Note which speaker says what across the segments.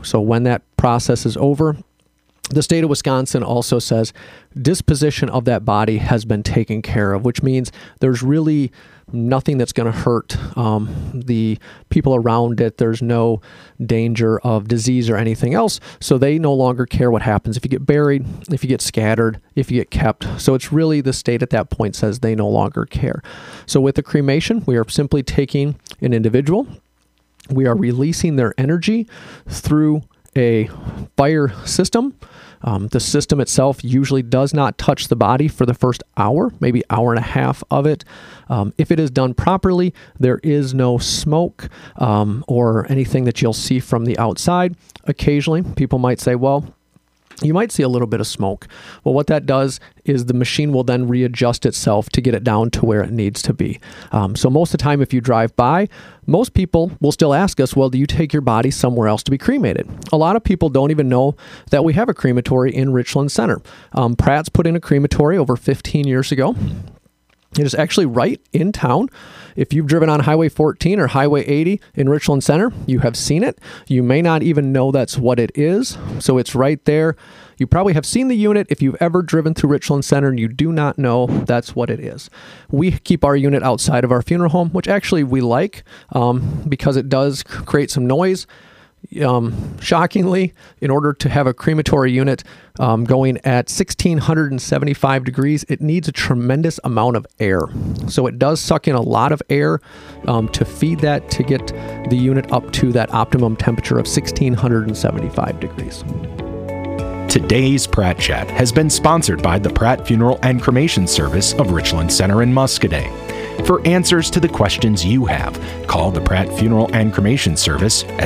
Speaker 1: So when that process is over, the state of Wisconsin also says disposition of that body has been taken care of, which means there's really nothing that's going to hurt the people around it. There's no danger of disease or anything else. So they no longer care what happens if you get buried, if you get scattered, if you get kept. So it's really the state at that point says they no longer care. So with the cremation, we are simply taking an individual. We are releasing their energy through a fire system. The system itself usually does not touch the body for the first hour, maybe hour and a half of it. If it is done properly, there is no smoke or anything that you'll see from the outside. Occasionally, people might say, well, you might see a little bit of smoke. Well, what that does is the machine will then readjust itself to get it down to where it needs to be. So most of the time, if you drive by, most people will still ask us, well, do you take your body somewhere else to be cremated? A lot of people don't even know that we have a crematory in Richland Center. Pratt's put in a crematory over 15 years ago. It is actually right in town. If you've driven on Highway 14 or Highway 80 in Richland Center, you have seen it. You may not even know that's what it is. So it's right there. You probably have seen the unit if you've ever driven through Richland Center and you do not know that's what it is. We keep our unit outside of our funeral home, which actually we like because it does create some noise. Shockingly, in order to have a crematory unit going at 1,675 degrees, it needs a tremendous amount of air. So it does suck in a lot of air to feed that to get the unit up to that optimum temperature of 1,675 degrees.
Speaker 2: Today's Pratt Chat has been sponsored by the Pratt Funeral and Cremation Service of Richland Center in Muscoda. For answers to the questions you have, call the Pratt Funeral and Cremation Service at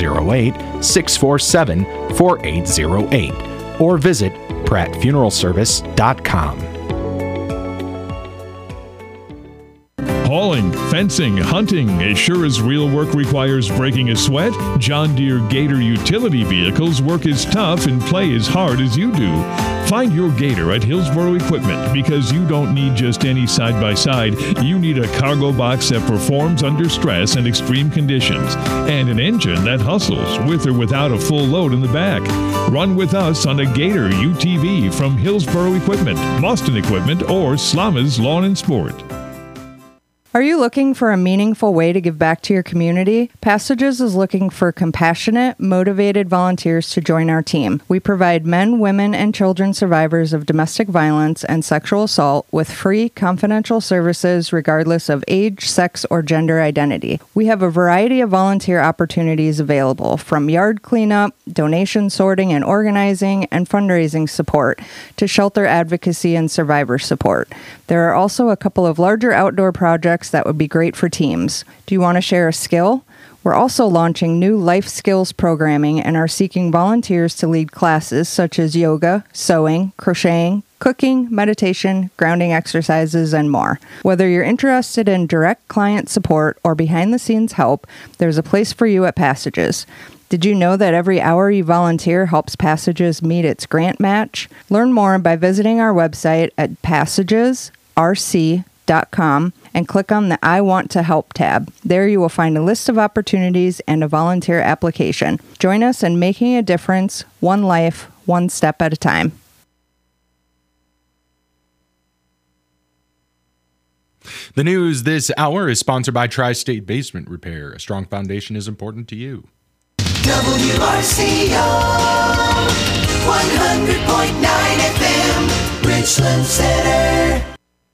Speaker 2: 608-647-4808 or visit prattfuneralservice.com.
Speaker 3: Hauling, fencing, hunting, as sure as real work requires breaking a sweat, John Deere Gator utility vehicles work as tough and play as hard as you do. Find your Gator at Hillsboro Equipment because you don't need just any side-by-side. You need a cargo box that performs under stress and extreme conditions, and an engine that hustles with or without a full load in the back. Run with us on a Gator UTV from Hillsboro Equipment, Boston Equipment, or Slama's Lawn and Sport.
Speaker 4: Are you looking for a meaningful way to give back to your community? Passages is looking for compassionate, motivated volunteers to join our team. We provide men, women, and children survivors of domestic violence and sexual assault with free, confidential services regardless of age, sex, or gender identity. We have a variety of volunteer opportunities available, from yard cleanup, donation sorting and organizing, and fundraising support, to shelter advocacy and survivor support. There are also a couple of larger outdoor projects that would be great for teams. Do you want to share a skill? We're also launching new life skills programming and are seeking volunteers to lead classes such as yoga, sewing, crocheting, cooking, meditation, grounding exercises, and more. Whether you're interested in direct client support or behind-the-scenes help, there's a place for you at Passages. Did you know that every hour you volunteer helps Passages meet its grant match? Learn more by visiting our website at passagesrc.com and click on the I Want to Help tab. There you will find a list of opportunities and a volunteer application. Join us in making a difference, one life, one step at a time.
Speaker 5: The news this hour is sponsored by Tri-State Basement Repair. A strong foundation is important to you.
Speaker 6: WRCO 100.9 FM, Richland Center.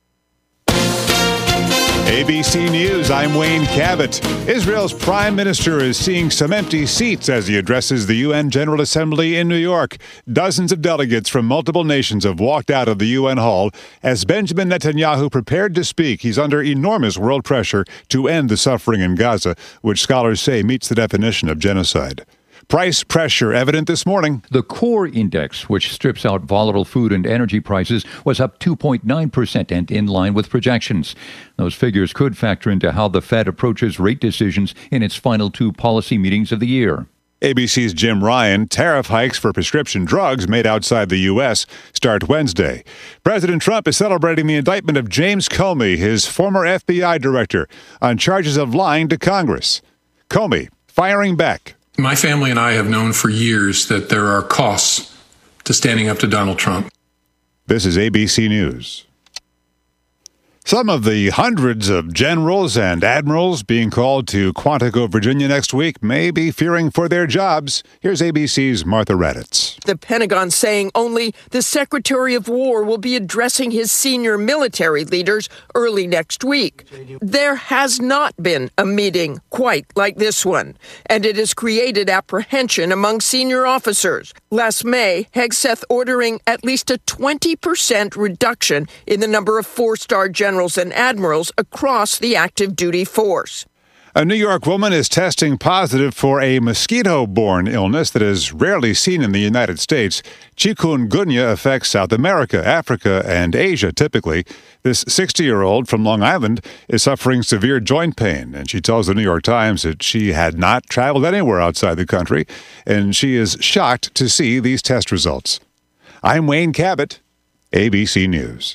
Speaker 7: ABC News, I'm Wayne Cabot. Israel's prime minister is seeing some empty seats as he addresses the UN General Assembly in New York. Dozens of delegates from multiple nations have walked out of the UN hall as Benjamin Netanyahu prepared to speak. He's under enormous world pressure to end the suffering in Gaza, which scholars say meets the definition of genocide. Price pressure evident this morning.
Speaker 8: The core index, which strips out volatile food and energy prices, was up 2.9% and in line with projections. Those figures could factor into how the Fed approaches rate decisions in its final two policy meetings of the year.
Speaker 7: ABC's Jim Ryan. Tariff hikes for prescription drugs made outside the U.S. start Wednesday. President Trump is celebrating the indictment of James Comey, his former FBI director, on charges of lying to Congress. Comey firing back.
Speaker 9: My family and I have known for years that there are costs to standing up to Donald Trump.
Speaker 7: This is ABC News. Some of the hundreds of generals and admirals being called to Quantico, Virginia next week may be fearing for their jobs. Here's ABC's Martha Raddatz.
Speaker 10: The Pentagon saying only the Secretary of War will be addressing his senior military leaders early next week. There has not been a meeting quite like this one, and it has created apprehension among senior officers. Last May, Hegseth ordering at least a 20% reduction in the number of four-star generals and admirals across the active duty force.
Speaker 7: A New York woman is testing positive for a mosquito-borne illness that is rarely seen in the United States. Chikungunya affects South America, Africa, and Asia typically. This 60-year-old from Long Island is suffering severe joint pain, and she tells the New York Times that she had not traveled anywhere outside the country, and she is shocked to see these test results. I'm Wayne Cabot, ABC News.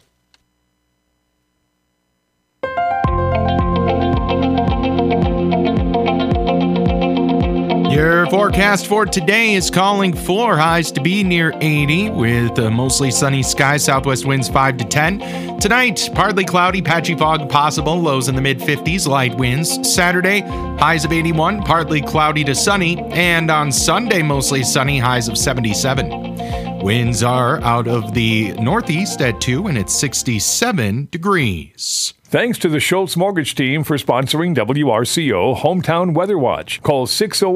Speaker 5: Your forecast for today is calling floor highs to be near 80 with mostly sunny skies, southwest winds 5 to 10. Tonight, partly cloudy, patchy fog possible, lows in the mid-50s, light winds. Saturday, highs of 81, partly cloudy to sunny. And on Sunday, mostly sunny, highs of 77. Winds are out of the northeast at 2 and it's 67 degrees.
Speaker 3: Thanks to the Schultz Mortgage Team for sponsoring WRCO Hometown Weather Watch. Call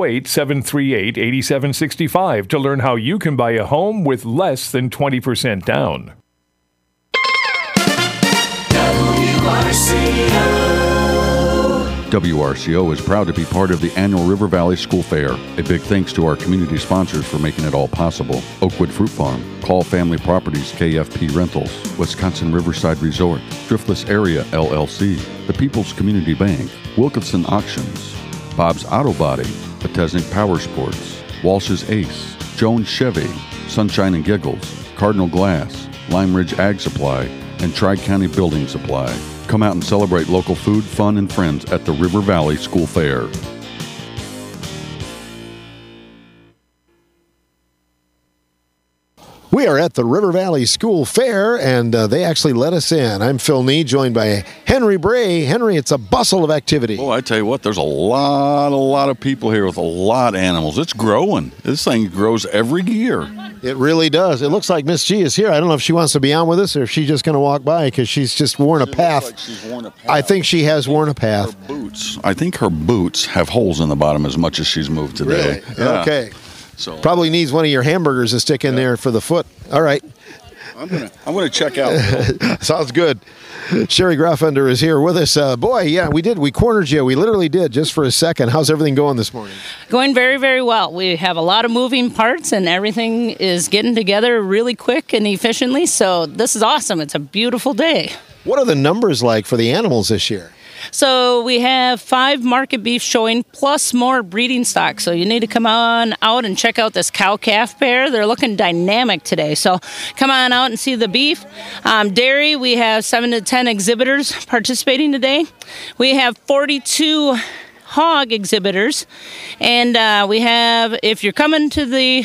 Speaker 3: 608-738-8765 to learn how you can buy a home with less than 20% down.
Speaker 11: WRCO is proud to be part of the annual River Valley School Fair. A big thanks to our community sponsors for making it all possible. Oakwood Fruit Farm, Call Family Properties KFP Rentals, Wisconsin Riverside Resort, Driftless Area LLC, the People's Community Bank, Wilkinson Auctions, Bob's Auto Body, Petesnik Power Sports, Walsh's Ace, Jones Chevy, Sunshine and Giggles, Cardinal Glass, Lime Ridge Ag Supply, and Tri-County Building Supply. Come out and celebrate local food, fun, and friends at the River Valley School Fair.
Speaker 12: We are at the River Valley School Fair, and they actually let us in. I'm Phil Nee, joined by Henry Bray. Henry, it's a bustle of activity.
Speaker 13: Oh, I tell you what, there's a lot of people here with a lot of animals. It's growing. This thing grows every year.
Speaker 12: It really does. It looks like Miss G is here. I don't know if she wants to be on with us or if she's just going to walk by because she's just worn a path.
Speaker 13: Like she's worn a path.
Speaker 12: I think she has worn a path.
Speaker 13: Her boots. I think her boots have holes in the bottom as much as she's moved today.
Speaker 12: Really? Yeah. Okay. So probably needs one of your hamburgers to stick in there for the foot. All right.
Speaker 13: I'm gonna check out.
Speaker 12: Sounds good. Sherry Grafender is here with us. We cornered you. We literally did just for a second. How's everything going this morning?
Speaker 14: Going very, very well. We have a lot of moving parts and everything is getting together really quick and efficiently. So this is awesome. It's a beautiful day.
Speaker 12: What are the numbers like for the animals this year?
Speaker 14: So we have 5 market beef showing plus more breeding stock. So you need to come on out and check out this cow-calf pair. They're looking dynamic today. So come on out and see the beef. Dairy, we have 7 to 10 exhibitors participating today. We have 42 hog exhibitors. And we have, if you're coming to the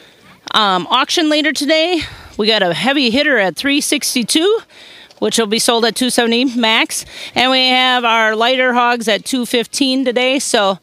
Speaker 14: auction later today, we got a heavy hitter at $362. Which will be sold at $270 max. And we have our lighter hogs at $215 today. So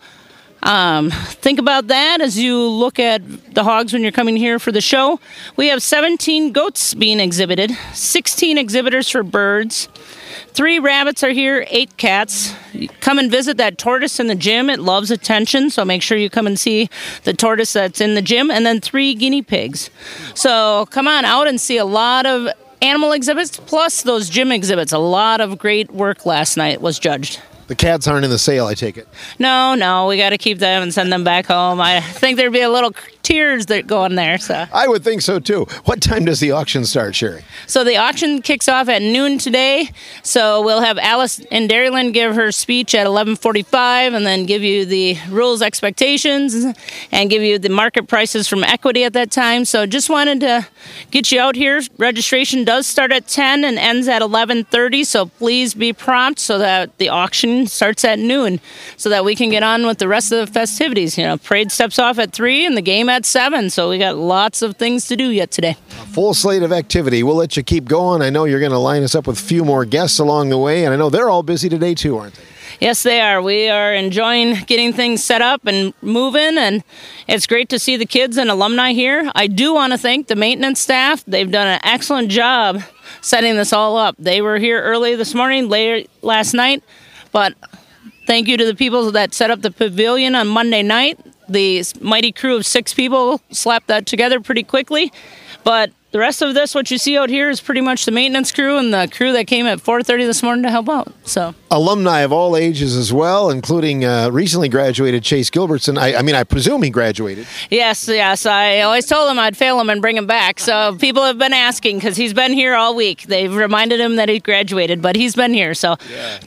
Speaker 14: think about that as you look at the hogs when you're coming here for the show. We have 17 goats being exhibited, 16 exhibitors for birds, 3 rabbits are here, 8 cats. Come and visit that tortoise in the gym. It loves attention, so make sure you come and see the tortoise that's in the gym. And then 3 guinea pigs. So come on out and see a lot of animal exhibits, plus those gym exhibits. A lot of great work last night was judged.
Speaker 12: The cats aren't in the sale, I take it.
Speaker 14: No, we got to keep them and send them back home. I think there'd be a little tears that go in there. So
Speaker 12: I would think so too. What time does the auction start, Sherry?
Speaker 14: So the auction kicks off at noon today. So we'll have Alice in Dairyland give her speech at 11:45, and then give you the rules, expectations, and give you the market prices from equity at that time. So just wanted to get you out here. Registration does start at 10 and ends at 11:30. So please be prompt so that the auction starts at noon, so that we can get on with the rest of the festivities. Parade steps off at 3 and the game at 7. So we got lots of things to do yet today.
Speaker 12: Full slate of activity. We'll let you keep going. I know you're going to line us up with a few more guests along the way, and I know they're all busy today too, aren't they?
Speaker 14: Yes, they are. We are enjoying getting things set up and moving, and it's great to see the kids and alumni here. I do want to thank the maintenance staff. They've done an excellent job setting this all up. They were here early this morning, late last night, but thank you to the people that set up the pavilion on Monday night. The mighty crew of 6 people slapped that together pretty quickly, but the rest of this, what you see out here, is pretty much the maintenance crew and the crew that came at 4:30 this morning to help out. So
Speaker 12: alumni of all ages as well, including recently graduated Chase Gilbertson. I presume he graduated.
Speaker 14: Yes. I always told him I'd fail him and bring him back. So people have been asking because he's been here all week. They've reminded him that he graduated, but he's been here. So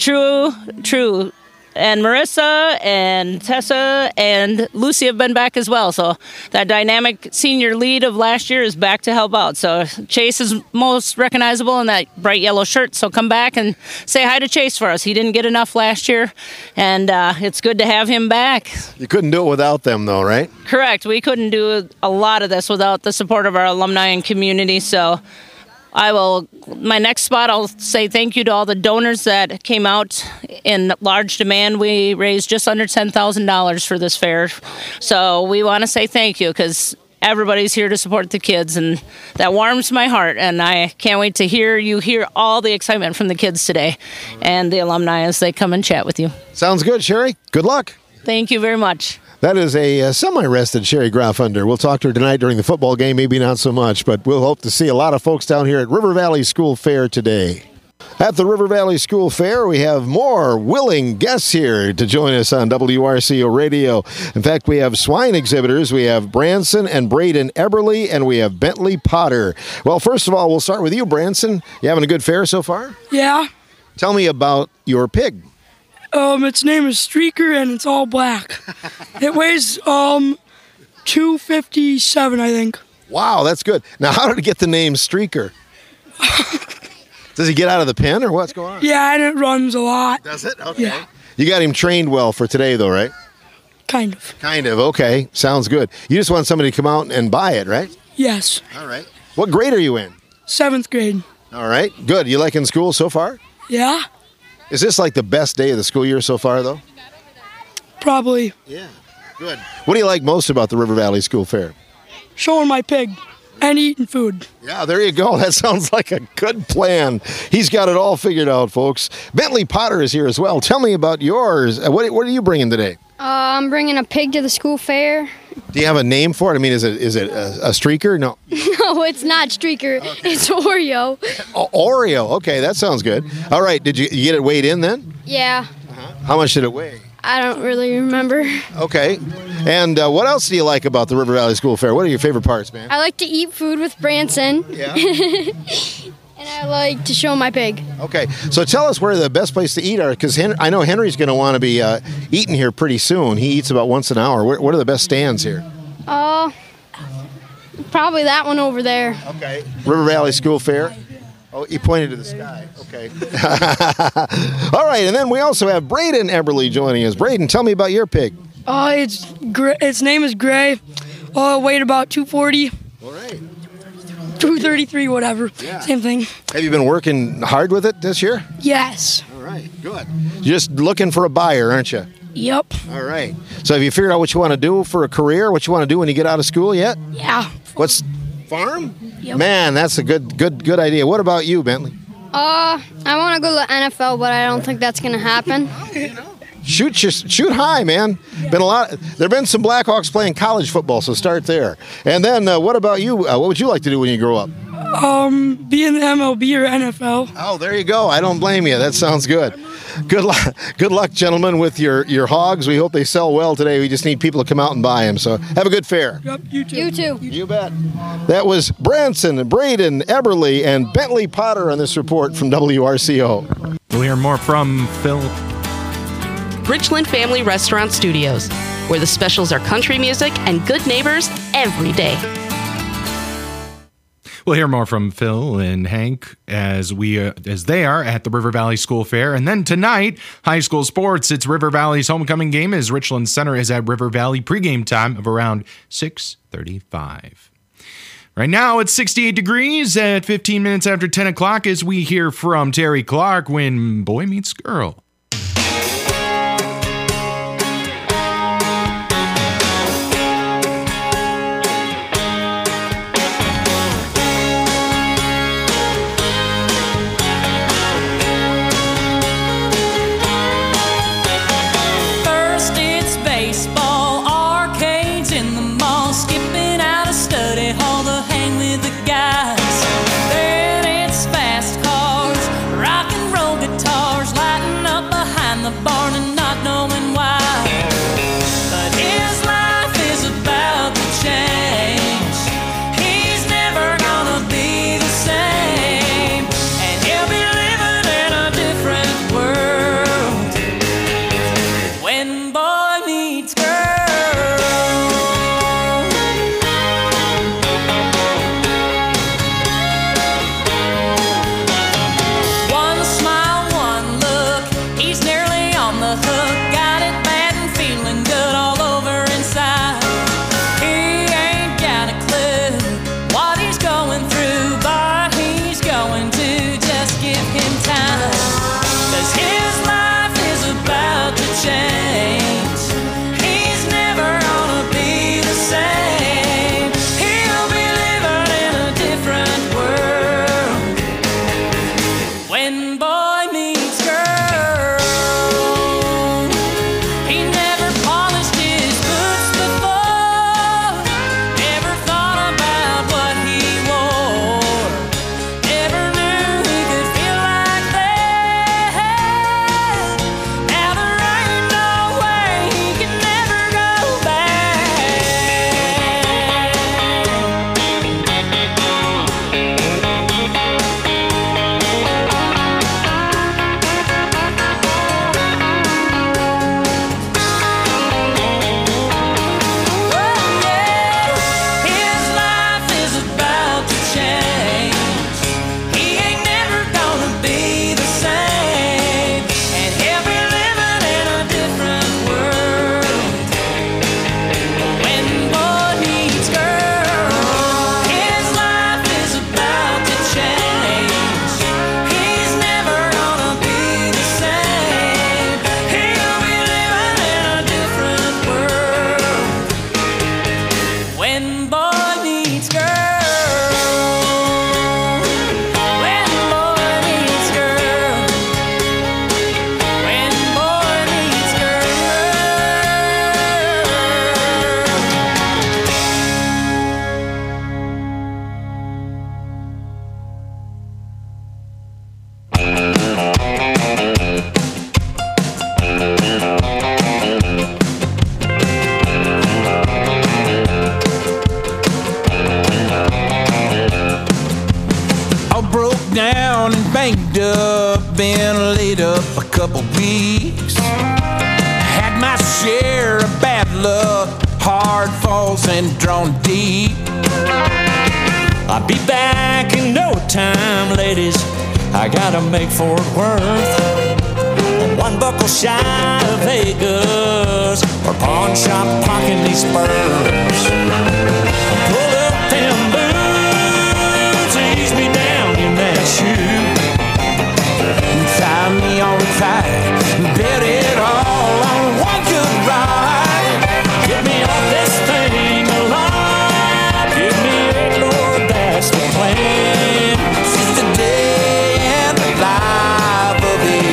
Speaker 14: true. And Marissa and Tessa and Lucy have been back as well. So that dynamic senior lead of last year is back to help out. So Chase is most recognizable in that bright yellow shirt. So come back and say hi to Chase for us. He didn't get enough last year, and it's good to have him back.
Speaker 12: You couldn't do it without them, though, right?
Speaker 14: Correct. We couldn't do a lot of this without the support of our alumni and community. So my next spot, I'll say thank you to all the donors that came out in large demand. We raised just under $10,000 for this fair. So we want to say thank you because everybody's here to support the kids, and that warms my heart. And I can't wait to hear all the excitement from the kids today and the alumni as they come and chat with you.
Speaker 12: Sounds good, Sherry. Good luck.
Speaker 14: Thank you very much.
Speaker 12: That is a semi-rested Sherry Graffunder. We'll talk to her tonight during the football game, maybe not so much, but we'll hope to see a lot of folks down here at River Valley School Fair today. At the River Valley School Fair, we have more willing guests here to join us on WRCO Radio. In fact, we have swine exhibitors. We have Branson and Braden Eberly, and we have Bentley Potter. Well, first of all, we'll start with you, Branson. You having a good fair so far?
Speaker 15: Yeah.
Speaker 12: Tell me about your pig.
Speaker 15: Its name is Streaker, and it's all black. It weighs 257, I think.
Speaker 12: Wow, that's good. Now, how did it get the name Streaker? Does he get out of the pen, or what's going on?
Speaker 15: Yeah, and it runs a lot.
Speaker 12: Does it? Okay.
Speaker 15: Yeah.
Speaker 12: You got him trained well for today, though, right?
Speaker 15: Kind of.
Speaker 12: Kind of, okay. Sounds good. You just want somebody to come out and buy it, right?
Speaker 15: Yes.
Speaker 12: All right. What grade are you in?
Speaker 15: 7th grade.
Speaker 12: All right, good. You liking school so far?
Speaker 15: Yeah.
Speaker 12: Is this like the best day of the school year so far, though?
Speaker 15: Probably.
Speaker 12: Yeah. Good. What do you like most about the River Valley School Fair?
Speaker 15: Showing my pig and eating food.
Speaker 12: Yeah, there you go. That sounds like a good plan. He's got it all figured out, folks. Bentley Potter is here as well. Tell me about yours. What are you bringing today?
Speaker 16: I'm bringing a pig to the school fair.
Speaker 12: Do you have a name for it? I mean, is it a streaker? No.
Speaker 16: No, it's not Streaker. It's Oreo.
Speaker 12: Oh, Oreo. Okay, that sounds good. All right, did you get it weighed in then?
Speaker 16: Yeah.
Speaker 12: How much did it weigh?
Speaker 16: I don't really remember.
Speaker 12: Okay. And what else do you like about the River Valley School Fair? What are your favorite parts, man?
Speaker 16: I like to eat food with Branson.
Speaker 12: Yeah.
Speaker 16: And I like to show my pig.
Speaker 12: Okay, so tell us where the best place to eat are, because I know Henry's going to want to be eating here pretty soon. He eats about once an hour. What are the best stands here?
Speaker 16: Probably that one over there.
Speaker 12: Okay. River Valley School Fair. Oh, he pointed to the sky. Okay. All right, and then we also have Braden Eberly joining us. Braden, tell me about your pig.
Speaker 15: Its name is Gray. Weighed about 240.
Speaker 12: All right.
Speaker 15: 233, whatever.
Speaker 12: Yeah.
Speaker 15: Same thing.
Speaker 12: Have you been working hard with it this year?
Speaker 15: Yes.
Speaker 12: All right, good. You're just looking for a buyer, aren't you?
Speaker 15: Yep.
Speaker 12: All right. So have you figured out what you want to do for a career, what you want to do when you get out of school yet?
Speaker 15: Yeah.
Speaker 12: What's farm?
Speaker 15: Yep.
Speaker 12: Man, that's a good idea. What about you, Bentley?
Speaker 16: I want to go to the NFL, but I don't think that's going to happen.
Speaker 12: Shoot high, man. There've been some Blackhawks playing college football, so start there. And then what about you? What would you like to do when you grow up?
Speaker 15: Be in the MLB or NFL.
Speaker 12: Oh, there you go. I don't blame you. That sounds good. Good luck, gentlemen, with your hogs. We hope they sell well today. We just need people to come out and buy them. So have a good fair.
Speaker 15: Yep, you too.
Speaker 16: You too.
Speaker 12: You bet. That was Branson, Braden, Eberly, and Bentley Potter on this report from WRCO.
Speaker 5: We'll hear more from Phil.
Speaker 17: Richland Family Restaurant Studios, where the specials are country music and good neighbors every day.
Speaker 5: We'll hear more from Phil and Hank as they are at the River Valley School Fair. And then tonight, high school sports. It's River Valley's homecoming game as Richland Center is at River Valley pregame time of around 6:35. Right now, it's 68 degrees at 15 minutes after 10 o'clock as we hear from Terry Clark when Boy Meets Girl.
Speaker 18: banged up, been laid up a couple weeks. Had my share of bad luck, hard falls and drawn deep. I'll be back in no time, ladies. I gotta make Fort Worth. One buckle shy of Vegas, or pawn shop pocketing these spurs. Pull up them boots, ease me down in that shoe. Tie me on tight, bet it all on one good ride. Get me off this thing alive. Give me it, Lord, that's the plan. She's the day and the life of a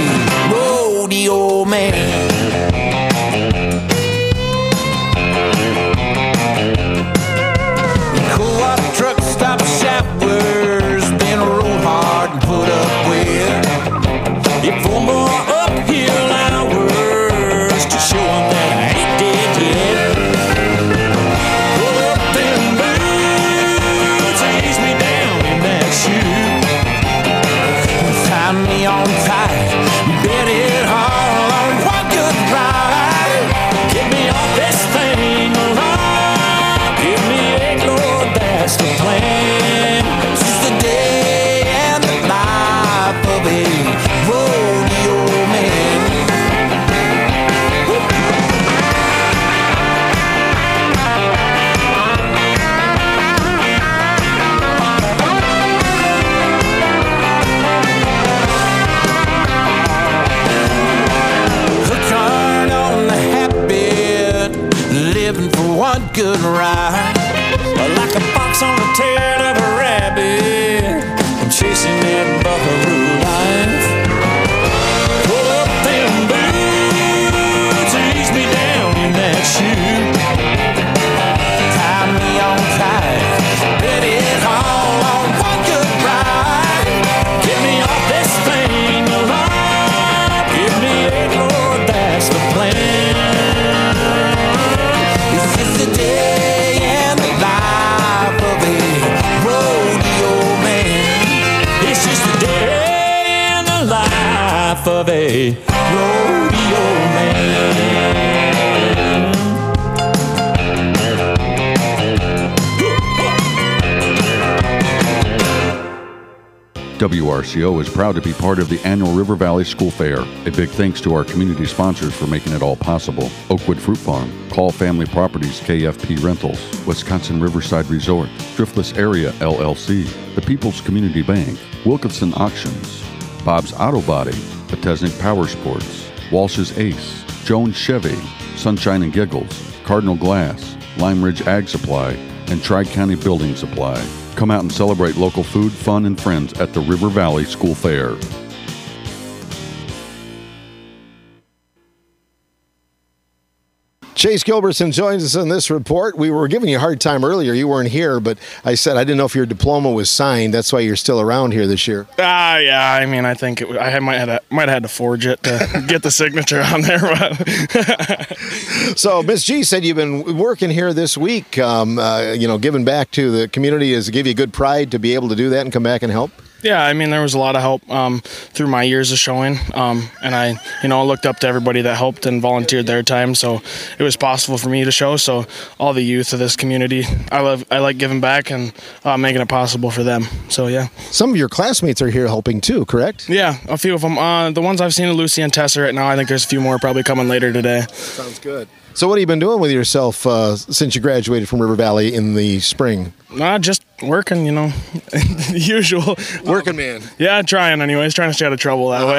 Speaker 18: rodeo man. like a fox on the tail of a rabbit. I'm chasing that buckaroo life. Pull up them boots and ease me down in that shoe. Tie me on tight, bet it all on one good ride. Get me off this thing alive. Give me a Lord, that's the plan. This is the day and the life of a rodeo man. It's just the day and the life of a rodeo man.
Speaker 11: WRCO is proud to be part of the annual River Valley School Fair. A big thanks to our community sponsors for making it all possible. Oakwood Fruit Farm, Call Family Properties KFP Rentals, Wisconsin Riverside Resort, Driftless Area LLC, the People's Community Bank, Wilkinson Auctions, Bob's Auto Body, Petesnik Power Sports, Walsh's Ace, Jones Chevy, Sunshine and Giggles, Cardinal Glass, Lime Ridge Ag Supply, and Tri-County Building Supply. Come out and celebrate local food, fun, and friends at the River Valley School Fair.
Speaker 12: Chase Gilbertson joins us in this report. We were giving you a hard time earlier. You weren't here, but I said I didn't know if your diploma was signed. That's why you're still around here this year.
Speaker 19: Yeah. I mean, I think I might have had to forge it to get the signature on there.
Speaker 12: So, Miss G said you've been working here this week. Giving back to the community. Does it give you good pride to be able to do that and come back and help?
Speaker 19: Yeah, I mean, there was a lot of help through my years of showing, and I, looked up to everybody that helped and volunteered their time, so it was possible for me to show. So all the youth of this community, I like giving back and making it possible for them. So yeah.
Speaker 12: Some of your classmates are here helping too, correct?
Speaker 19: Yeah, a few of them. The ones I've seen are Lucy and Tessa right now. I think there's a few more probably coming later today.
Speaker 12: Sounds good. So what have you been doing with yourself since you graduated from River Valley in the spring?
Speaker 19: Just working, the usual.
Speaker 12: Working man.
Speaker 19: Yeah, trying anyways, trying to stay out of trouble that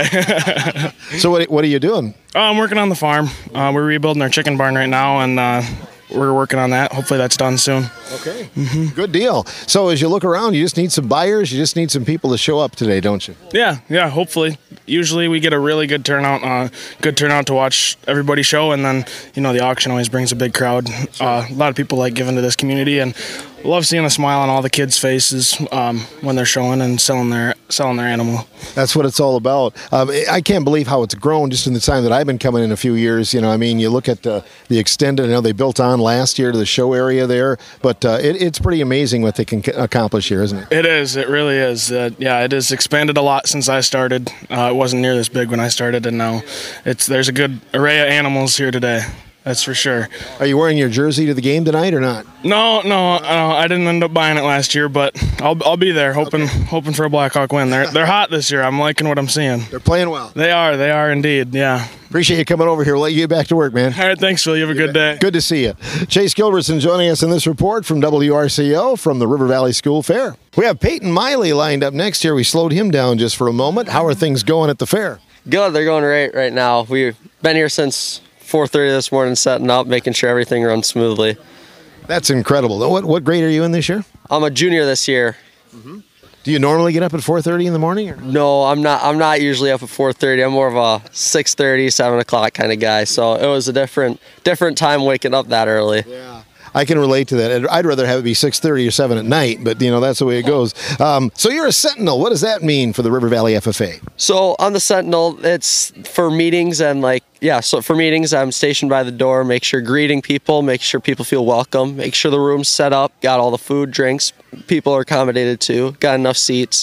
Speaker 19: way.
Speaker 12: So what are you doing?
Speaker 19: I'm working on the farm. We're rebuilding our chicken barn right now, and we're working on that. Hopefully that's done soon.
Speaker 12: Okay. Mm-hmm. Good deal. So as you look around, you just need some buyers. You just need some people to show up today, don't you?
Speaker 19: Yeah, hopefully. Usually we get a really good turnout to watch everybody show, and then, the auction always brings a big crowd. A lot of people like giving to this community, and love seeing a smile on all the kids' faces when they're showing and selling their animal.
Speaker 12: That's what it's all about. I can't believe how it's grown just in the time that I've been coming in a few years. You look at the extended. I know they built on last year to the show area there, but it's pretty amazing what they can accomplish here, isn't it?
Speaker 19: It is. It really is. It has expanded a lot since I started. It wasn't near this big when I started, and now there's a good array of animals here today. That's for sure.
Speaker 12: Are you wearing your jersey to the game tonight or not?
Speaker 19: No, I didn't end up buying it last year, but I'll be there hoping for a Blackhawk win. They're hot this year. I'm liking what I'm seeing.
Speaker 12: They're playing well.
Speaker 19: They are indeed, yeah.
Speaker 12: Appreciate you coming over here. We'll let you get back to work, man.
Speaker 19: All right, thanks, Phil. You have a good day.
Speaker 12: Good to see you. Chase Gilbertson joining us in this report from WRCO from the River Valley School Fair. We have Peyton Miley lined up next here. We slowed him down just for a moment. How are things going at the fair?
Speaker 20: Good. They're going right now. We've been here since 4:30 this morning, setting up, making sure everything runs smoothly.
Speaker 12: That's incredible. What grade are you in this year?
Speaker 20: I'm a junior this year.
Speaker 12: Mm-hmm. Do you normally get up at 4:30 in the morning? Or?
Speaker 20: No, I'm not usually up at 4:30. I'm more of a 6:30, 7 o'clock kind of guy. So it was a different time waking up that early.
Speaker 12: Yeah. I can relate to that. I'd rather have it be 6:30 or 7 at night, but that's the way it goes. So you're a Sentinel. What does that mean for the River Valley FFA?
Speaker 20: So on the Sentinel, it's for meetings and so for meetings, I'm stationed by the door, make sure greeting people, make sure people feel welcome, make sure the room's set up, got all the food, drinks, people are accommodated to, got enough seats.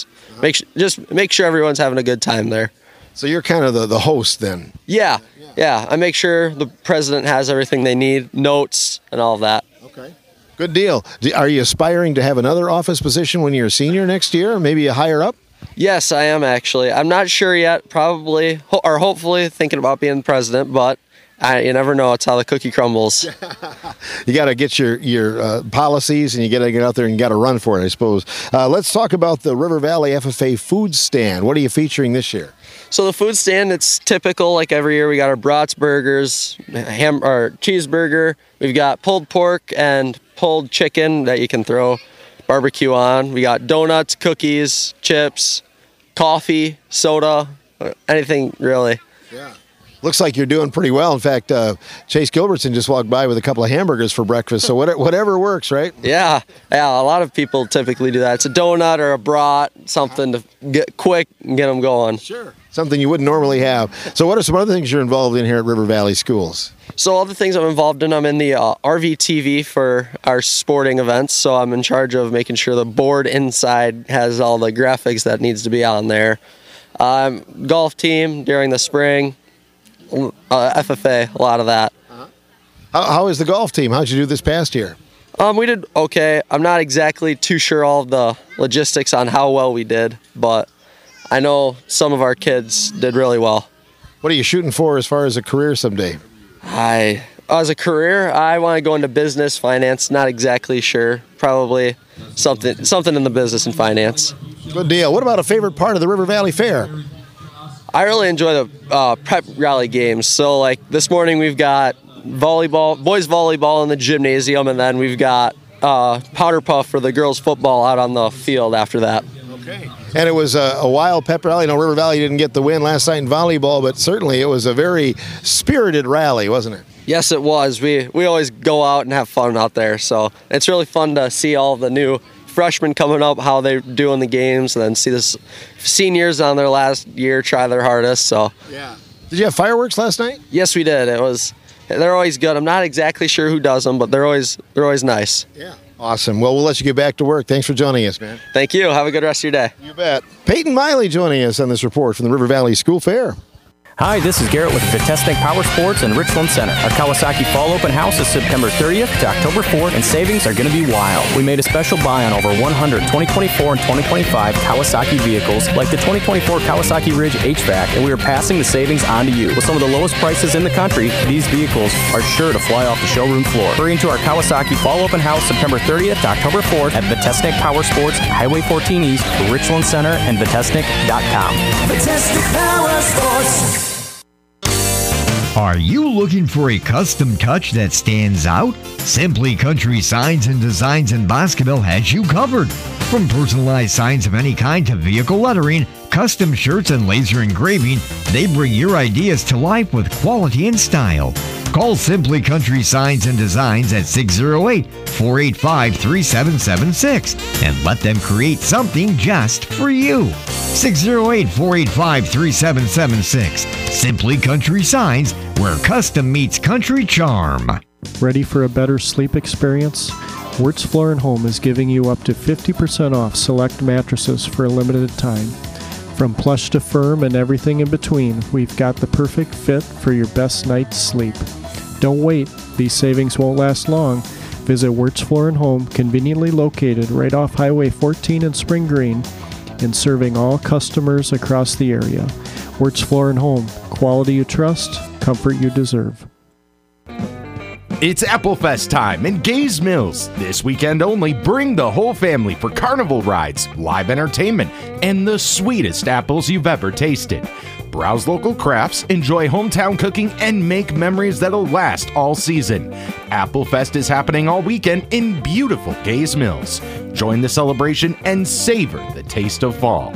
Speaker 20: Make sure everyone's having a good time there.
Speaker 12: So you're kind of the host then?
Speaker 20: Yeah. I make sure the president has everything they need, notes and all of that.
Speaker 12: Okay. Good deal. Are you aspiring to have another office position when you're a senior next year, or maybe a higher up?
Speaker 20: Yes, I am actually. I'm not sure yet, probably, or hopefully thinking about being president, but you never know. It's how the cookie crumbles.
Speaker 12: You got to get your policies, and you got to get out there and you got to run for it, I suppose. Let's talk about the River Valley FFA food stand. What are you featuring this year?
Speaker 20: So the food stand, it's typical like every year. We got our brats burgers, cheeseburger. We've got pulled pork and pulled chicken that you can throw barbecue on. We got donuts, cookies, chips, coffee, soda, anything really.
Speaker 12: Yeah. Looks like you're doing pretty well. In fact, Chase Gilbertson just walked by with a couple of hamburgers for breakfast. So whatever works, right?
Speaker 20: Yeah. A lot of people typically do that. It's a donut or a brat, something to get quick and get them going.
Speaker 12: Sure. Something you wouldn't normally have. So what are some other things you're involved in here at River Valley Schools?
Speaker 20: So other things I'm involved in, I'm in the RVTV for our sporting events. So I'm in charge of making sure the board inside has all the graphics that needs to be on there. Golf team during the spring. FFA, a lot of that.
Speaker 12: How is the golf team? How'd you do this past year?
Speaker 20: We did okay. I'm not exactly too sure all of the logistics on how well we did, but I know some of our kids did really well.
Speaker 12: What are you shooting for as far as a career someday?
Speaker 20: As a career, I want to go into business, finance. Not exactly sure. Probably something in the business and finance.
Speaker 12: Good deal. What about a favorite part of the River Valley Fair?
Speaker 20: I really enjoy the prep rally games. So like this morning we've got volleyball, boys volleyball in the gymnasium, and then we've got powder puff for the girls football out on the field after that.
Speaker 12: Okay. And it was a wild pep rally. I know River Valley didn't get the win last night in volleyball, but certainly it was a very spirited rally, wasn't it?
Speaker 20: Yes, it was. We always go out and have fun out there. So it's really fun to see all the new freshmen coming up, how they're doing the games, and then see the seniors on their last year try their hardest. So
Speaker 12: yeah. Did you have fireworks last night?
Speaker 20: Yes, we did. They're always good. I'm not exactly sure who does them, but they're always nice.
Speaker 12: Yeah. Awesome. Well, we'll let you get back to work. Thanks for joining us, man.
Speaker 20: Thank you. Have a good rest of your day.
Speaker 12: You bet. Peyton Miley joining us on this report from the River Valley School Fair.
Speaker 21: Hi, this is Garrett with Vitesnik Power Sports in Richland Center. Our Kawasaki Fall Open House is September 30th to October 4th, and savings are going to be wild. We made a special buy on over 100 2024 and 2025 Kawasaki vehicles, like the 2024 Kawasaki Ridge HVAC, and we are passing the savings on to you. With some of the lowest prices in the country, these vehicles are sure to fly off the showroom floor. Hurry into our Kawasaki Fall Open House September 30th to October 4th at Vitesnik Power Sports, Highway 14 East, Richland Center, and Vitesnik.com.
Speaker 6: Vitesnik Power Sports.
Speaker 22: Are you looking for a custom touch that stands out? Simply Country Signs and Designs in Boscoville has you covered. From personalized signs of any kind to vehicle lettering, custom shirts, and laser engraving, they bring your ideas to life with quality and style. Call Simply Country Signs and Designs at 608-485-3776 and let them create something just for you. 608-485-3776. Simply Country Signs, where custom meets country charm.
Speaker 23: Ready for a better sleep experience? Wirtz Floor & Home is giving you up to 50% off select mattresses for a limited time. From plush to firm and everything in between, we've got the perfect fit for your best night's sleep. Don't wait, these savings won't last long. Visit Wirtz Floor & Home, conveniently located right off Highway 14 in Spring Green, and serving all customers across the area. Wirtz Floor & Home, quality you trust, comfort you deserve.
Speaker 2: It's Applefest time in Gaze Mills. This weekend only, bring the whole family for carnival rides, live entertainment, and the sweetest apples you've ever tasted. Browse local crafts, enjoy hometown cooking, and make memories that'll last all season. Applefest is happening all weekend in beautiful Gaze Mills. Join the celebration and savor the taste of fall.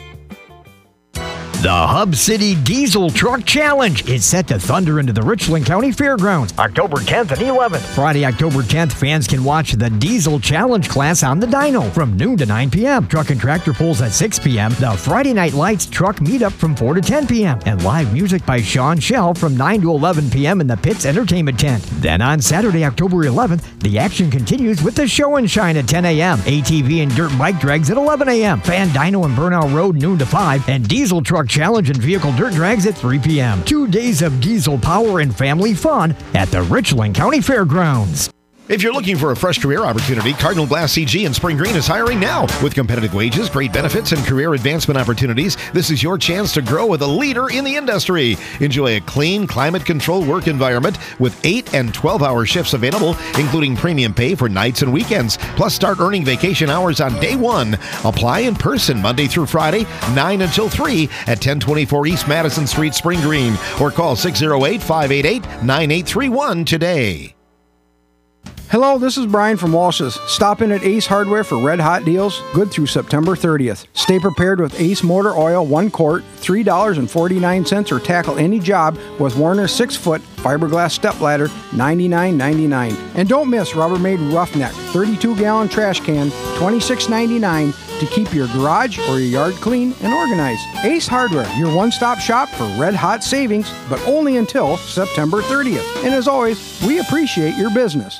Speaker 22: The Hub City Diesel Truck Challenge is set to thunder into the Richland County Fairgrounds October 10th and 11th. Friday, October 10th, fans can watch the Diesel Challenge class on the dyno from noon to 9 p.m. Truck and tractor pulls at 6 p.m. The Friday Night Lights Truck Meetup from 4 to 10 p.m. And live music by Sean Shell from 9 to 11 p.m. in the Pitts Entertainment Tent. Then on Saturday, October 11th, the action continues with the Show and Shine at 10 a.m. ATV and dirt bike drags at 11 a.m. Fan Dyno and Burnout Road noon to 5. And Diesel Truck Challenge and vehicle dirt drags at 3 p.m. 2 days of diesel power and family fun at the Richland County Fairgrounds.
Speaker 24: If you're looking for a fresh career opportunity, Cardinal Glass CG in Spring Green is hiring now. With competitive wages, great benefits, and career advancement opportunities, this is your chance to grow with a leader in the industry. Enjoy a clean, climate-controlled work environment with 8 and 12-hour shifts available, including premium pay for nights and weekends. Plus, start earning vacation hours on day one. Apply in person Monday through Friday, 9 until 3 at 1024 East Madison Street, Spring Green, or call 608-588-9831 today.
Speaker 1: Hello, this is Brian from Walsh's. Stop in at Ace Hardware for red hot deals, good through September 30th. Stay prepared with Ace Motor Oil 1 quart, $3.49, or tackle any job with Warner 6-foot fiberglass stepladder, $99.99. And don't miss Rubbermaid Roughneck 32-gallon trash can, $26.99 to keep your garage or your yard clean and organized. Ace Hardware, your one-stop shop for red hot savings, but only until September 30th. And as always, we appreciate your business.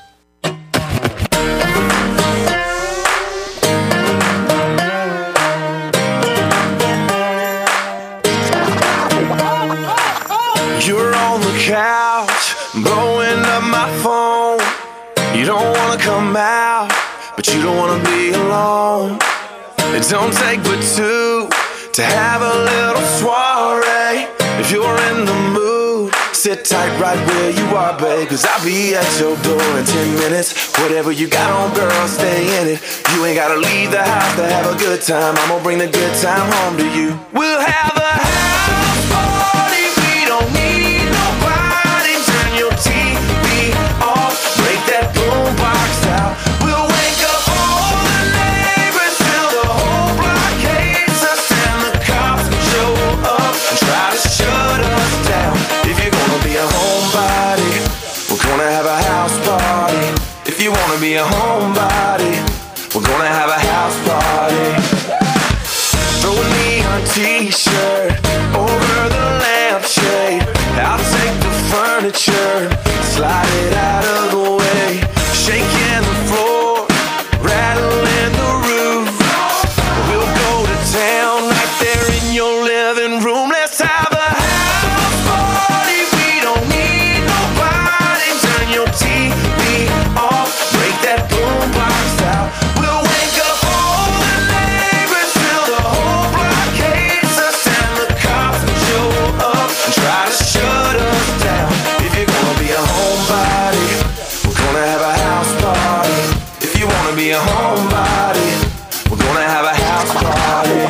Speaker 4: You're on the couch, blowing up my phone. You don't wanna come out, but you don't wanna be alone. It don't take but two to have a little soiree. If you're in the mood, sit tight right where you are, babe, 'cause I'll be at your door in 10 minutes. Whatever you got on, girl, stay in it. You ain't gotta leave the house to have a good time. I'm gonna bring the good time home to you. We'll have a house party. We don't need nobody. Turn your TV off. Break that boombox out. We'll wake up all the neighbors till the whole block hates us, and the cops show up and try to shut us down. If you're gonna be a homebody, we're gonna have a house party. If you wanna be a homebody, we're gonna have a house party. Throw a neon t-shirt over the lampshade. I'll take the furniture, slide it out of the way. Shaking the floor, rattling the roof. We'll go to town right there in your living room. Let's have a house party. We don't need nobody. Turn your TV off. Break that boombox out. We'll wake up all the neighbors till the whole block hates us, and the cops show up and try to shut us down. If you're gonna be a homebody, we're gonna have a house party. If you wanna be a homebody, we're gonna have a house party.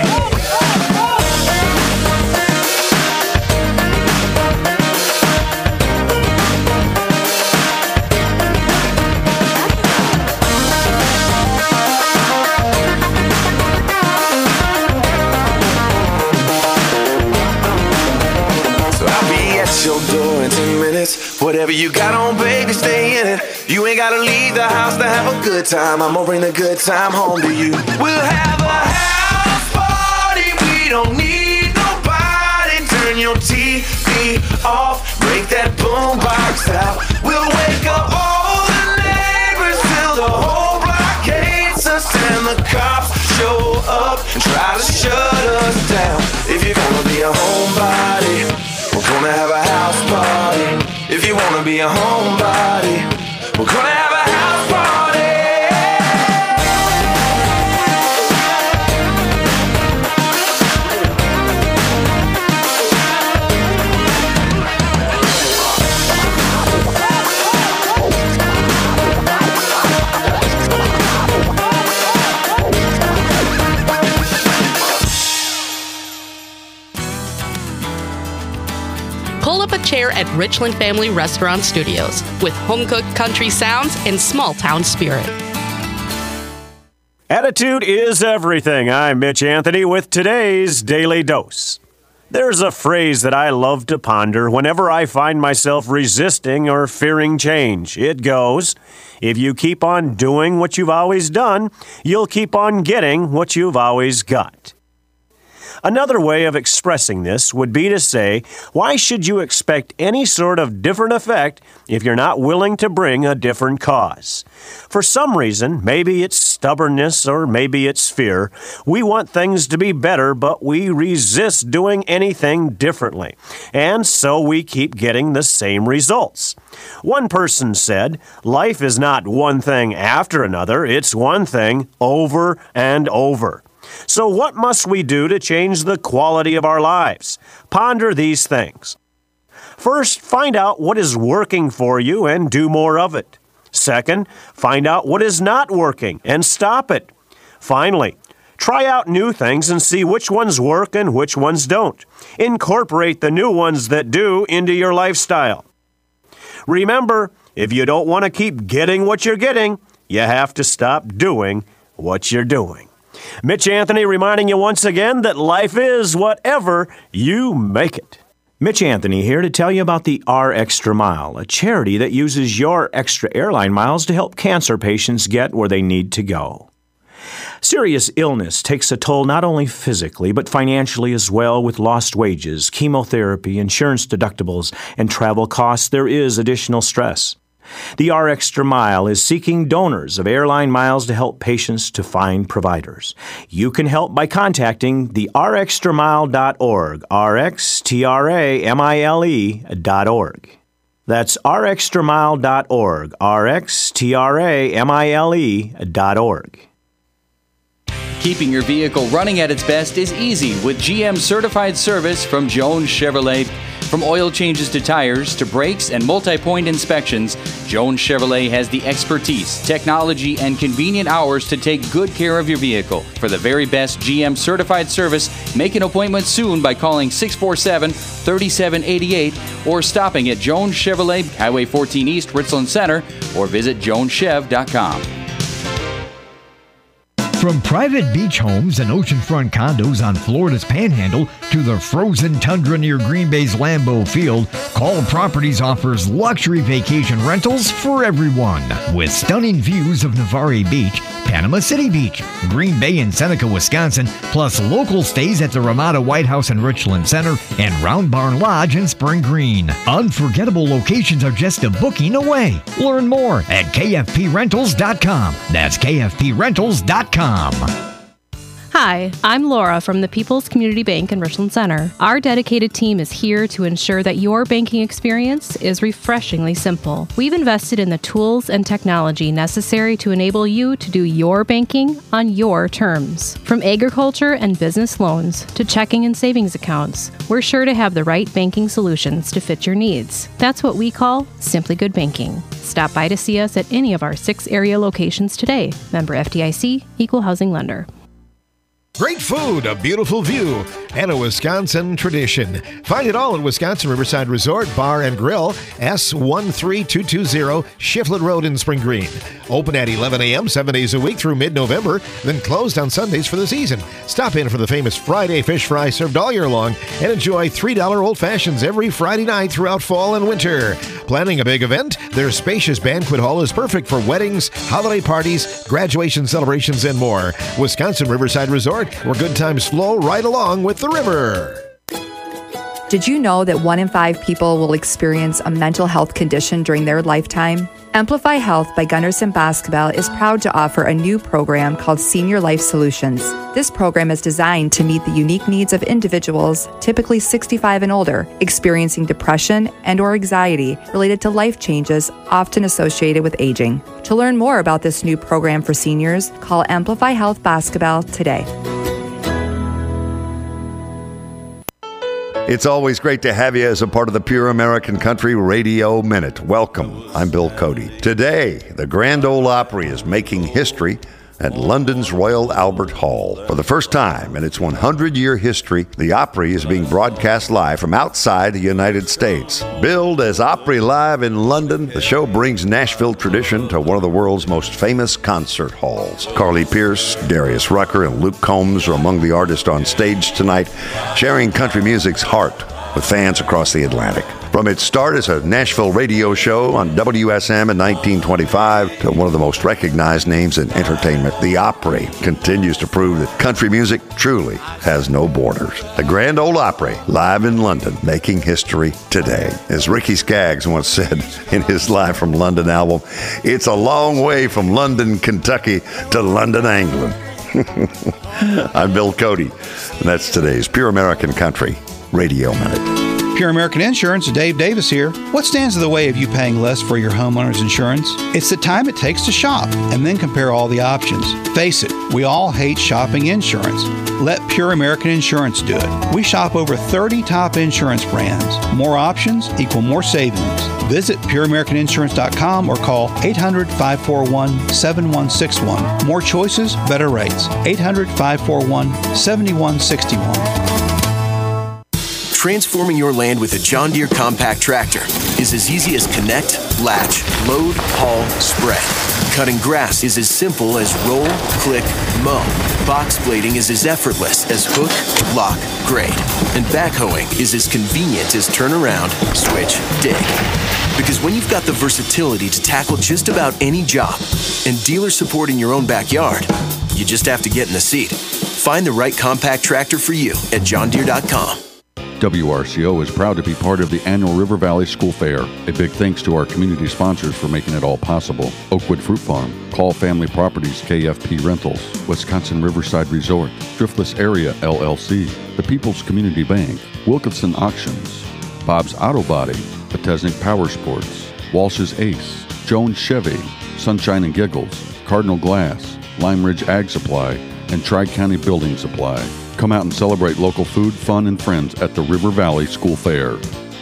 Speaker 4: So I'll be at your door in 10 minutes. Whatever you got on, baby, stay in it. You ain't gotta leave the house to have a good time. I'm gonna bring the good time home to you. We'll have a house party. We don't need nobody. Turn your TV off. Break that boombox out. We'll wake up all the neighbors till the whole block hates us, and the cops show up and try to shut us down. If you're gonna be a homebody, we're gonna have a house party. If you wanna be a homebody, we're gonna have a house party.
Speaker 17: Pull up a chair at Richland Family Restaurant Studios with home-cooked country sounds and small-town spirit.
Speaker 8: Attitude is everything. I'm Mitch Anthony with today's Daily Dose. There's a phrase that I love to ponder whenever I find myself resisting or fearing change. It goes, if you keep on doing what you've always done, you'll keep on getting what you've always got. Another way of expressing this would be to say, why should you expect any sort of different effect if you're not willing to bring a different cause? For some reason, maybe it's stubbornness or maybe it's fear, we want things to be better, but we resist doing anything differently. And so we keep getting the same results. One person said, life is not one thing after another, it's one thing over and over. So what must we do to change the quality of our lives? Ponder these things. First, find out what is working for you and do more of it. Second, find out what is not working and stop it. Finally, try out new things and see which ones work and which ones don't. Incorporate the new ones that do into your lifestyle. Remember, If you don't want to keep getting what you're getting, you have to stop doing what you're doing. Mitch Anthony reminding you once again that life is whatever you make it. Mitch Anthony here to tell you about the R Extra Mile, a charity that uses your extra airline miles to help cancer patients get where they need to go. Serious illness takes a toll not only physically, but financially as well, with lost wages, chemotherapy, insurance deductibles, and travel costs. There is additional stress. The R Extra Mile is seeking donors of airline miles to help patients to find providers. You can help by contacting the rxtramile.org, rxtramile.org. That's rxtramile.org, rxtramile.org.
Speaker 3: Keeping your vehicle running at its best is easy with GM certified service from Jones Chevrolet. From oil changes to tires to brakes and multi-point inspections, Jones Chevrolet has the expertise, technology, and convenient hours to take good care of your vehicle. For the very best GM certified service, make an appointment soon by calling 647-3788 or stopping at Jones Chevrolet, Highway 14 East, Richland Center, or visit joneschev.com.
Speaker 22: From private beach homes and oceanfront condos on Florida's Panhandle to the frozen tundra near Green Bay's Lambeau Field, Call Properties offers luxury vacation rentals for everyone. With stunning views of Navarre Beach, Panama City Beach, Green Bay and Seneca, Wisconsin, plus local stays at the Ramada White House in Richland Center and Round Barn Lodge in Spring Green. Unforgettable locations are just a booking away. Learn more at kfprentals.com. That's kfprentals.com.
Speaker 7: Hi, I'm Laura from the People's Community Bank in Richland Center. Our dedicated team is here to ensure that your banking experience is refreshingly simple. We've invested in the tools and technology necessary to enable you to do your banking on your terms. From agriculture and business loans to checking and savings accounts, we're sure to have the right banking solutions to fit your needs. That's what we call Simply Good Banking. Stop by to see us at any of our 6 area locations today. Member FDIC, Equal Housing Lender.
Speaker 24: Great food, a beautiful view, and a Wisconsin tradition. Find it all at Wisconsin Riverside Resort Bar and Grill, S13220 Shiflett Road in Spring Green. Open at 11 a.m. 7 days a week through mid-November, then closed on Sundays for the season. Stop in for the famous Friday fish fry served all year long and enjoy $3 old fashions every Friday night throughout fall and winter. Planning a big event? Their spacious banquet hall is perfect for weddings, holiday parties, graduation celebrations, and more. Wisconsin Riverside Resort, where good times flow right along with the river.
Speaker 9: Did you know that 1 in 5 people will experience a mental health condition during their lifetime? Amplify Health by Gunderson Basketball is proud to offer a new program called Senior Life Solutions. This program is designed to meet the unique needs of individuals, typically 65 and older, experiencing depression and/or anxiety related to life changes often associated with aging. To learn more about this new program for seniors, call Amplify Health Basketball today.
Speaker 10: It's always great to have you as a part of the Pure American Country Radio Minute. Welcome. I'm Bill Cody. Today, the Grand Ole Opry is making history at London's Royal Albert Hall. For the first time in its 100-year history, the Opry is being broadcast live from outside the United States. Billed as Opry Live in London, the show brings Nashville tradition to one of the world's most famous concert halls. Carly Pearce, Darius Rucker, and Luke Combs are among the artists on stage tonight, sharing country music's heart with fans across the Atlantic. From its start as a Nashville radio show on WSM in 1925 to one of the most recognized names in entertainment, the Opry continues to prove that country music truly has no borders. The Grand Ole Opry, live in London, making history today. As Ricky Skaggs once said in his Live from London album, it's a long way from London, Kentucky to London, England. I'm Bill Cody, and that's today's Pure American Country Radio Minute.
Speaker 25: Pure American Insurance, Dave Davis here. What stands in the way of you paying less for your homeowner's insurance? It's the time it takes to shop and then compare all the options. Face it, we all hate shopping insurance. Let Pure American Insurance do it. We shop over 30 top insurance brands. More options equal more savings. Visit pureamericaninsurance.com or call 800-541-7161. More choices, better rates. 800-541-7161.
Speaker 26: Transforming your land with a John Deere compact tractor
Speaker 5: is as easy as connect, latch, load, haul, spread. Cutting grass is as simple as roll, click, mow. Box blading is as effortless as hook, lock, grade. And backhoeing is as convenient as turn around, switch, dig. Because when you've got the versatility to tackle just about any job and dealer support in your own backyard, you just have to get in the seat. Find the right compact tractor for you at johndeere.com.
Speaker 11: WRCO is proud to be part of the annual River Valley School Fair. A big thanks to our community sponsors for making it all possible. Oakwood Fruit Farm, Call Family Properties KFP Rentals, Wisconsin Riverside Resort, Driftless Area LLC, the People's Community Bank, Wilkinson Auctions, Bob's Auto Body, Petesnik Power Sports, Walsh's Ace, Jones Chevy, Sunshine and Giggles, Cardinal Glass, Lime Ridge Ag Supply, and Tri-County Building Supply. Come out and celebrate local food, fun, and friends at the River Valley School Fair.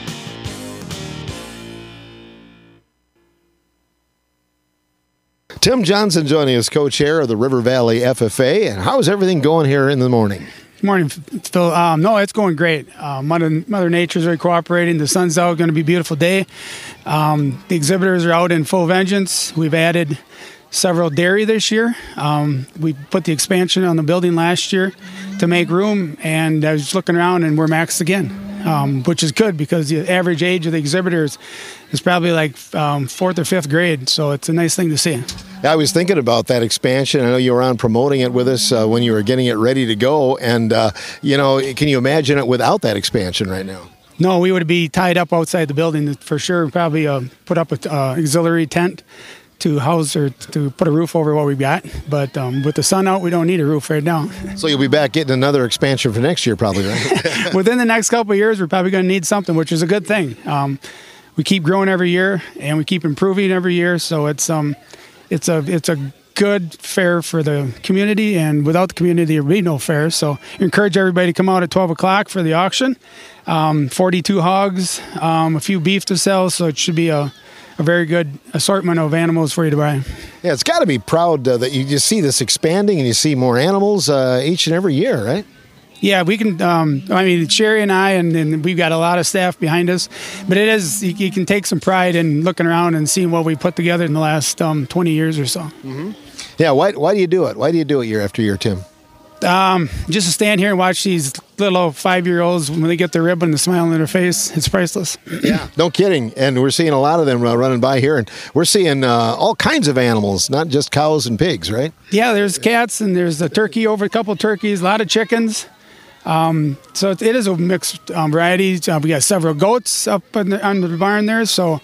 Speaker 12: Tim Johnson joining us, co-chair of the River Valley FFA. And how is everything going here in the morning?
Speaker 13: Good morning, Phil. No, it's going great. Mother Nature's very cooperating. The sun's out, going to be a beautiful day. The exhibitors are out in full vengeance. We've added several dairy this year. We put the expansion on the building last year to make room, and I was looking around and we're maxed again, which is good because the average age of the exhibitors is probably like 4th or 5th grade, so it's a nice thing to see.
Speaker 12: I was thinking about that expansion. I know you were on promoting it with us when you were getting it ready to go, and can you imagine it without that expansion right now?
Speaker 13: No, we would be tied up outside the building for sure. Probably put up an auxiliary tent to house or to put a roof over what we've got. But with the sun out, we don't need a roof right now.
Speaker 12: So you'll be back getting another expansion for next year probably, right?
Speaker 13: Within the next couple of years, we're probably going to need something, which is a good thing. We keep growing every year, and we keep improving every year. So it's a good fair for the community, and without the community, there would be no fair. So encourage everybody to come out at 12 o'clock for the auction. 42 hogs, a few beef to sell, so it should be a very good assortment of animals for you to buy.
Speaker 12: Yeah, it's got to be proud that you just see this expanding and you see more animals each and every year, right?
Speaker 13: Yeah, we can. Sherry and I, and we've got a lot of staff behind us. But it is, you can take some pride in looking around and seeing what we put together in the last 20 years or so.
Speaker 12: Mm-hmm. Yeah, why do you do it? Why do you do it year after year, Tim?
Speaker 13: Just to stand here and watch these little 5-year-olds when they get their ribbon and the smile on their face, it's priceless.
Speaker 12: Yeah, no kidding. And we're seeing a lot of them running by here, and we're seeing all kinds of animals, not just cows and pigs, right?
Speaker 13: Yeah, there's cats, and there's a turkey over, a couple of turkeys, a lot of chickens. So it is a mixed variety. We got several goats up on the barn there. So,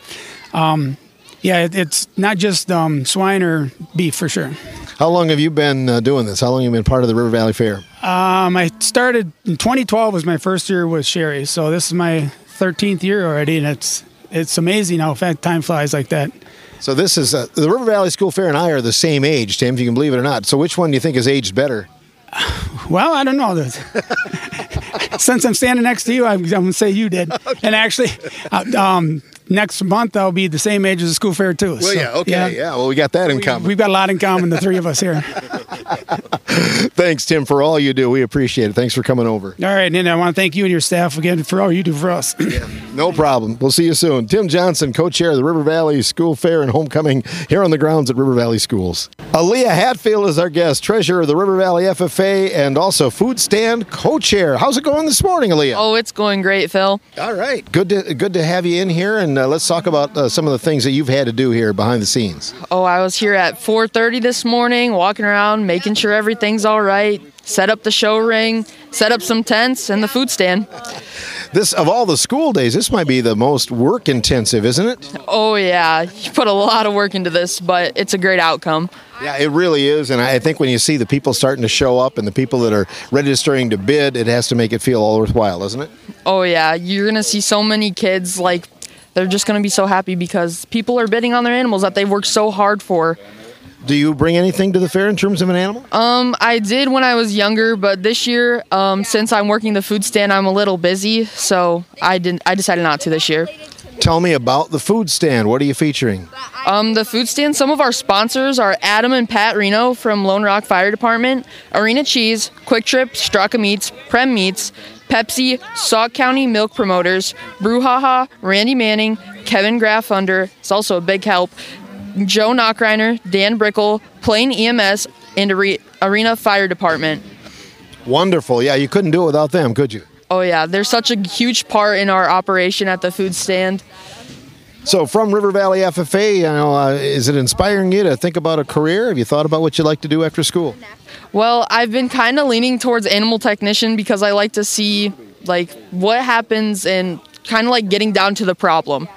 Speaker 13: it's not just swine or beef for sure.
Speaker 12: How long have you been doing this? How long have you been part of the River Valley Fair?
Speaker 13: I started in 2012 was my first year with Sherry. So this is my 13th year already, and it's amazing how fast time flies like that.
Speaker 12: So this is the River Valley School Fair and I are the same age, Tim, if you can believe it or not. So which one do you think has aged better?
Speaker 13: Well, I don't know. Since I'm standing next to you, I'm going to say you did. Okay. And actually, next month I'll be the same age as the school fair too.
Speaker 12: Well, well, we got that in common.
Speaker 13: We've got a lot in common, the three of us here.
Speaker 12: Thanks, Tim, for all you do. We appreciate it. Thanks for coming over.
Speaker 13: All right, and I want to thank you and your staff again for all you do for us.
Speaker 12: Yeah, no problem. We'll see you soon. Tim Johnson, co-chair of the River Valley School Fair and Homecoming here on the grounds at River Valley Schools. Aaliyah Hatfield is our guest, treasurer of the River Valley FFA and also food stand co-chair. How's it going this morning, Aaliyah?
Speaker 14: Oh, it's going great, Phil.
Speaker 12: All right. Good to have you in here, and let's talk about some of the things that you've had to do here behind the scenes.
Speaker 14: Oh, I was here at 4:30 this morning, walking around, making sure everything's all right, set up the show ring, set up some tents, and the food stand.
Speaker 12: This, of all the school days, this might be the most work-intensive, isn't it?
Speaker 14: Oh, yeah. You put a lot of work into this, but it's a great outcome.
Speaker 12: Yeah, it really is, and I think when you see the people starting to show up and the people that are registering to bid, it has to make it feel all worthwhile, doesn't it?
Speaker 14: Oh, yeah. You're going to see so many kids, they're just going to be so happy because people are bidding on their animals that they've worked so hard for.
Speaker 12: Do you bring anything to the fair in terms of an animal?
Speaker 14: I did when I was younger, but this year, since I'm working the food stand, I'm a little busy, so I decided not to this year.
Speaker 12: Tell me about the food stand. What are you featuring?
Speaker 14: The food stand, some of our sponsors are Adam and Pat Reno from Lone Rock Fire Department, Arena Cheese, Quick Trip, Straka Meats, Prem Meats, Pepsi, Sauk County Milk Promoters, Brouhaha, Randy Manning, Kevin Graff Under, it's also a big help, Joe Knockreiner, Dan Brickle, Plain EMS, and Arena Fire Department.
Speaker 12: Wonderful. Yeah, you couldn't do it without them, could you?
Speaker 14: Oh yeah, they're such a huge part in our operation at the food stand.
Speaker 12: So from River Valley FFA, is it inspiring you to think about a career? Have you thought about what you'd like to do after school?
Speaker 14: Well, I've been kind of leaning towards animal technician because I like to see like what happens and kind of like getting down to the problem.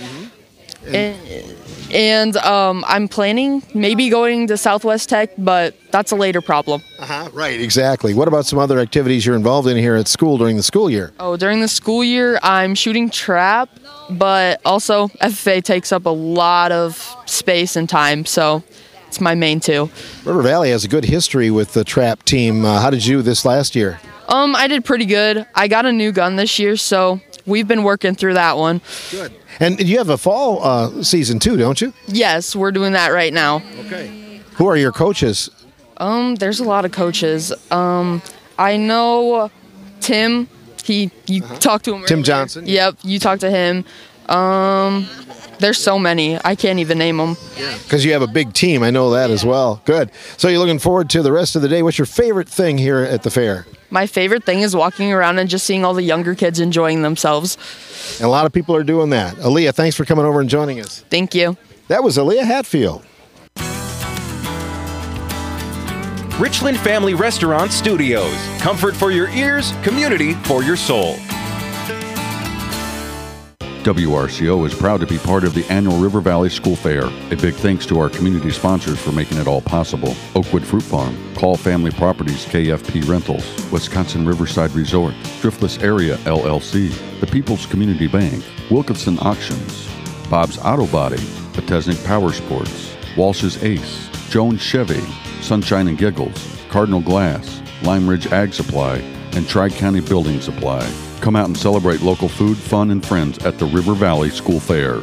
Speaker 14: And I'm planning maybe going to Southwest Tech, but that's a later problem.
Speaker 12: Right, exactly. What about some other activities you're involved in here at school during the school year?
Speaker 14: Oh, during the school year, I'm shooting trap, but also FFA takes up a lot of space and time, so it's my main two.
Speaker 12: River Valley has a good history with the trap team. How did you do this last year?
Speaker 14: I did pretty good. I got a new gun this year, so we've been working through that one.
Speaker 12: Good. And you have a fall season too, don't you?
Speaker 14: Yes, we're doing that right now.
Speaker 12: Okay. Who are your coaches?
Speaker 14: There's a lot of coaches. I know Tim. You talked to him.
Speaker 12: Tim
Speaker 14: earlier.
Speaker 12: Johnson.
Speaker 14: Yep, you talked to him. There's so many. I can't even name them.
Speaker 12: Because you have a big team. I know that as well. Good. So you're looking forward to the rest of the day. What's your favorite thing here at the fair?
Speaker 14: My favorite thing is walking around and just seeing all the younger kids enjoying themselves.
Speaker 12: And a lot of people are doing that. Aaliyah, thanks for coming over and joining us.
Speaker 14: Thank you.
Speaker 12: That was Aaliyah Hatfield.
Speaker 2: Richland Family Restaurant Studios. Comfort for your ears, community for your soul.
Speaker 11: WRCO is proud to be part of the annual River Valley School Fair. A big thanks to our community sponsors for making it all possible. Oakwood Fruit Farm, Call Family Properties KFP Rentals, Wisconsin Riverside Resort, Driftless Area LLC, the People's Community Bank, Wilkinson Auctions, Bob's Auto Body, Petesnik Power Sports, Walsh's Ace, Jones Chevy, Sunshine and Giggles, Cardinal Glass, Lime Ridge Ag Supply, and Tri-County Building Supply. Come out and celebrate local food, fun, and friends at the River Valley School Fair.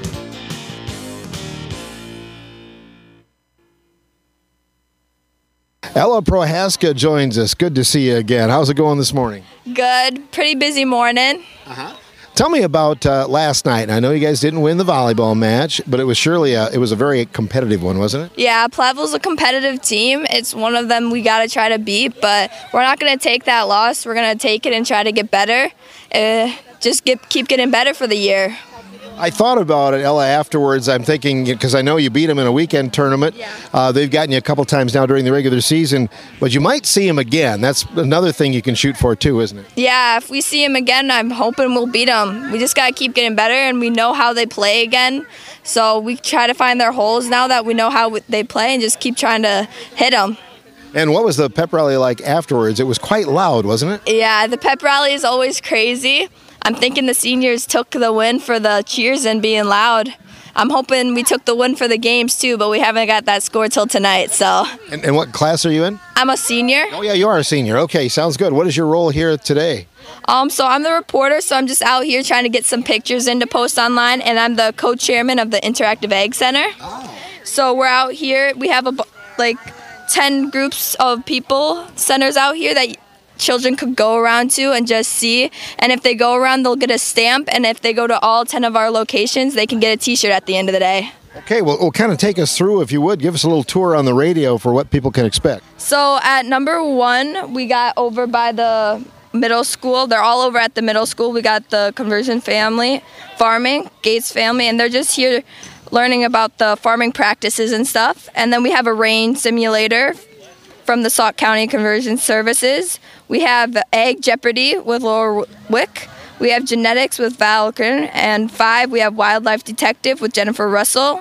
Speaker 12: Ella Prohaska joins us. Good to see you again. How's it going this morning?
Speaker 15: Good. Pretty busy morning.
Speaker 12: Tell me about last night. I know you guys didn't win the volleyball match, but it was surely it was a very competitive one, wasn't it?
Speaker 15: Yeah, Platteville's a competitive team. It's one of them we got to try to beat, but we're not going to take that loss. We're going to take it and try to get better. Keep getting better for the year.
Speaker 12: I thought about it, Ella, afterwards. I'm thinking, because I know you beat them in a weekend tournament. They've gotten you a couple times now during the regular season, but you might see them again. That's another thing you can shoot for, too, isn't it?
Speaker 15: Yeah, if we see them again, I'm hoping we'll beat them. We just got to keep getting better, and we know how they play again. So we try to find their holes now that we know how they play and just keep trying to hit them.
Speaker 12: And what was the pep rally like afterwards? It was quite loud, wasn't it?
Speaker 15: Yeah, the pep rally is always crazy. I'm thinking the seniors took the win for the cheers and being loud. I'm hoping we took the win for the games too, but we haven't got that score till tonight. So.
Speaker 12: And what class are you in?
Speaker 15: I'm a senior.
Speaker 12: Oh yeah, you are a senior. Okay, sounds good. What is your role here today?
Speaker 15: So I'm the reporter, so I'm just out here trying to get some pictures in to post online, and I'm the co-chairman of the Interactive Ag Center. So we're out here. We have 10 groups of people, centers out here that children could go around to and just see. And if they go around, they'll get a stamp. And if they go to all 10 of our locations, they can get a T-shirt at the end of the day.
Speaker 12: Okay, well, kind of take us through, if you would. Give us a little tour on the radio for what people can expect.
Speaker 15: So at number 1, we got over by the middle school. They're all over at the middle school. We got the Conversion Family Farming, Gates Family, and they're just here learning about the farming practices and stuff. And then we have a rain simulator from the Sauk County Conversion Services. We have Ag Jeopardy with Laura Wick. We have Genetics with Val Kern. And 5, we have Wildlife Detective with Jennifer Russell.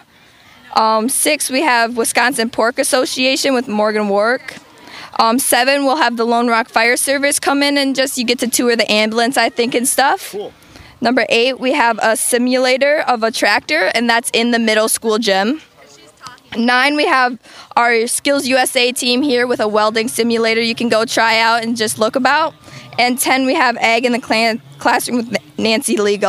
Speaker 15: 6, we have Wisconsin Pork Association with Morgan Warwick. 7, we'll have the Lone Rock Fire Service come in and you get to tour the ambulance, I think, and stuff.
Speaker 12: Cool.
Speaker 15: Number 8, we have a simulator of a tractor, and that's in the middle school gym. 9, we have our Skills USA team here with a welding simulator you can go try out and just look about. And 10, we have Ag in the classroom with Nancy Legal.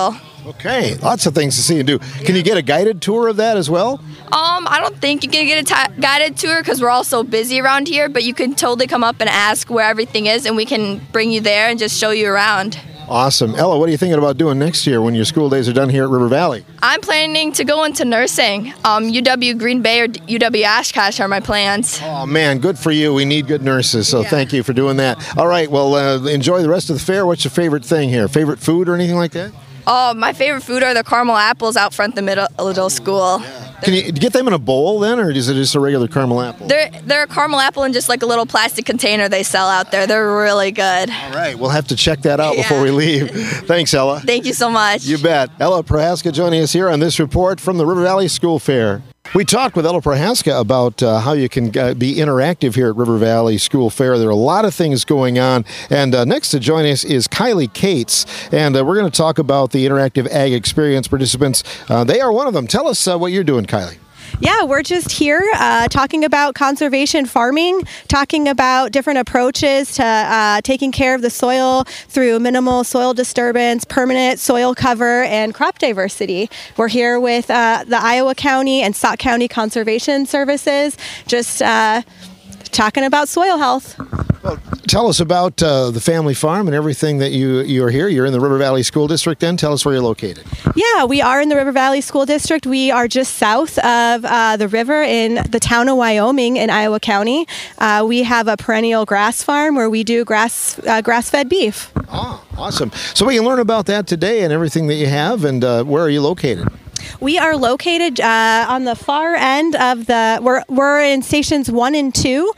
Speaker 12: Okay, lots of things to see and do. Can you get a guided tour of that as well?
Speaker 15: I don't think you can get a guided tour because we're all so busy around here, but you can totally come up and ask where everything is, and we can bring you there and just show you around.
Speaker 12: Awesome. Ella, what are you thinking about doing next year when your school days are done here at River Valley?
Speaker 15: I'm planning to go into nursing. UW Green Bay or UW Oshkosh are my plans.
Speaker 12: Oh, man, good for you. We need good nurses, so thank you for doing that. All right, well, enjoy the rest of the fair. What's your favorite thing here? Favorite food or anything like that?
Speaker 15: Oh, my favorite food are the caramel apples out front the middle school.
Speaker 12: Can you get them in a bowl then, or is it just a regular caramel apple?
Speaker 15: They're a caramel apple in just like a little plastic container they sell out there. They're really good.
Speaker 12: All right, we'll have to check that out before we leave. Thanks, Ella.
Speaker 15: Thank you so much.
Speaker 12: You bet. Ella Prohaska joining us here on this report from the River Valley School Fair. We talked with Ella Prohaska about how you can be interactive here at River Valley School Fair. There are a lot of things going on. And next to join us is Kylie Cates. And we're going to talk about the Interactive Ag Experience participants. They are one of them. Tell us what you're doing, Kylie.
Speaker 16: Yeah, we're just here talking about conservation farming, talking about different approaches to taking care of the soil through minimal soil disturbance, permanent soil cover, and crop diversity. We're here with the Iowa County and Sauk County Conservation Services, just talking about soil health.
Speaker 12: Well, tell us about the family farm and everything that you are here. You're in the River Valley School District then. Tell us where you're located.
Speaker 16: Yeah, we are in the River Valley School District. We are just south of the river in the town of Wyoming in Iowa County. We have a perennial grass farm where we do grass-fed beef.
Speaker 12: Oh, awesome. So we can learn about that today and everything that you have. And where are you located?
Speaker 16: We are located on the far end of we're in stations 1 and 2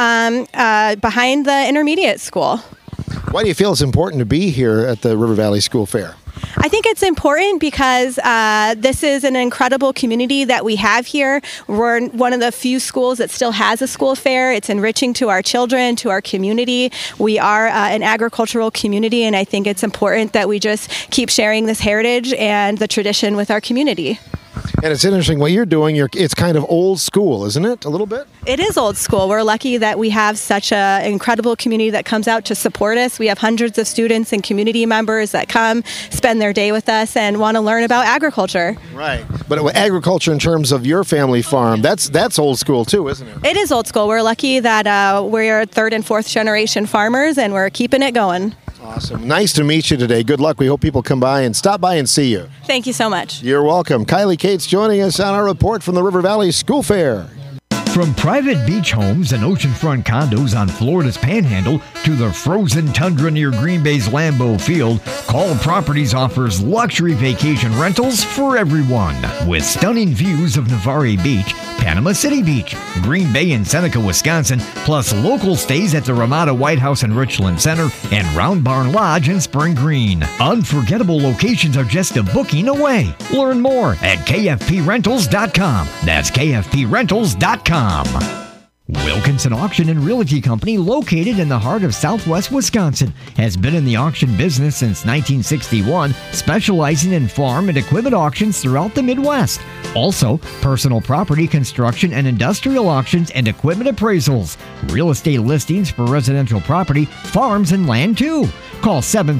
Speaker 16: behind the intermediate school.
Speaker 12: Why do you feel it's important to be here at the River Valley School Fair?
Speaker 16: I think it's important because this is an incredible community that we have here. We're one of the few schools that still has a school fair. It's enriching to our children, to our community. We are an agricultural community, and I think it's important that we just keep sharing this heritage and the tradition with our community.
Speaker 12: And it's interesting what you're doing. It's kind of old school, isn't it? A little bit?
Speaker 16: It is old school. We're lucky that we have such an incredible community that comes out to support us. We have hundreds of students and community members that come, spend their day with us, and want to learn about agriculture.
Speaker 12: Right. But agriculture in terms of your family farm, that's old school too, isn't it?
Speaker 16: It is old school. We're lucky that we're 3rd and 4th generation farmers, and we're keeping it going.
Speaker 12: Awesome. Nice to meet you today. Good luck. We hope people come by and stop by and see you.
Speaker 16: Thank you so much.
Speaker 12: You're welcome. Kylie Cates joining us on our report from the River Valley School Fair.
Speaker 22: From private beach homes and oceanfront condos on Florida's Panhandle to the frozen tundra near Green Bay's Lambeau Field, Call Properties offers luxury vacation rentals for everyone. With stunning views of Navarre Beach, Panama City Beach, Green Bay and Seneca, Wisconsin, plus local stays at the Ramada White House and Richland Center and Round Barn Lodge in Spring Green. Unforgettable locations are just a booking away. Learn more at kfprentals.com. That's kfprentals.com. Wilkinson Auction and Realty Company, located in the heart of southwest Wisconsin, has been in the auction business since 1961, specializing in farm and equipment auctions throughout the Midwest. Also, personal property, construction, and industrial auctions and equipment appraisals. Real estate listings for residential property, farms, and land too. Call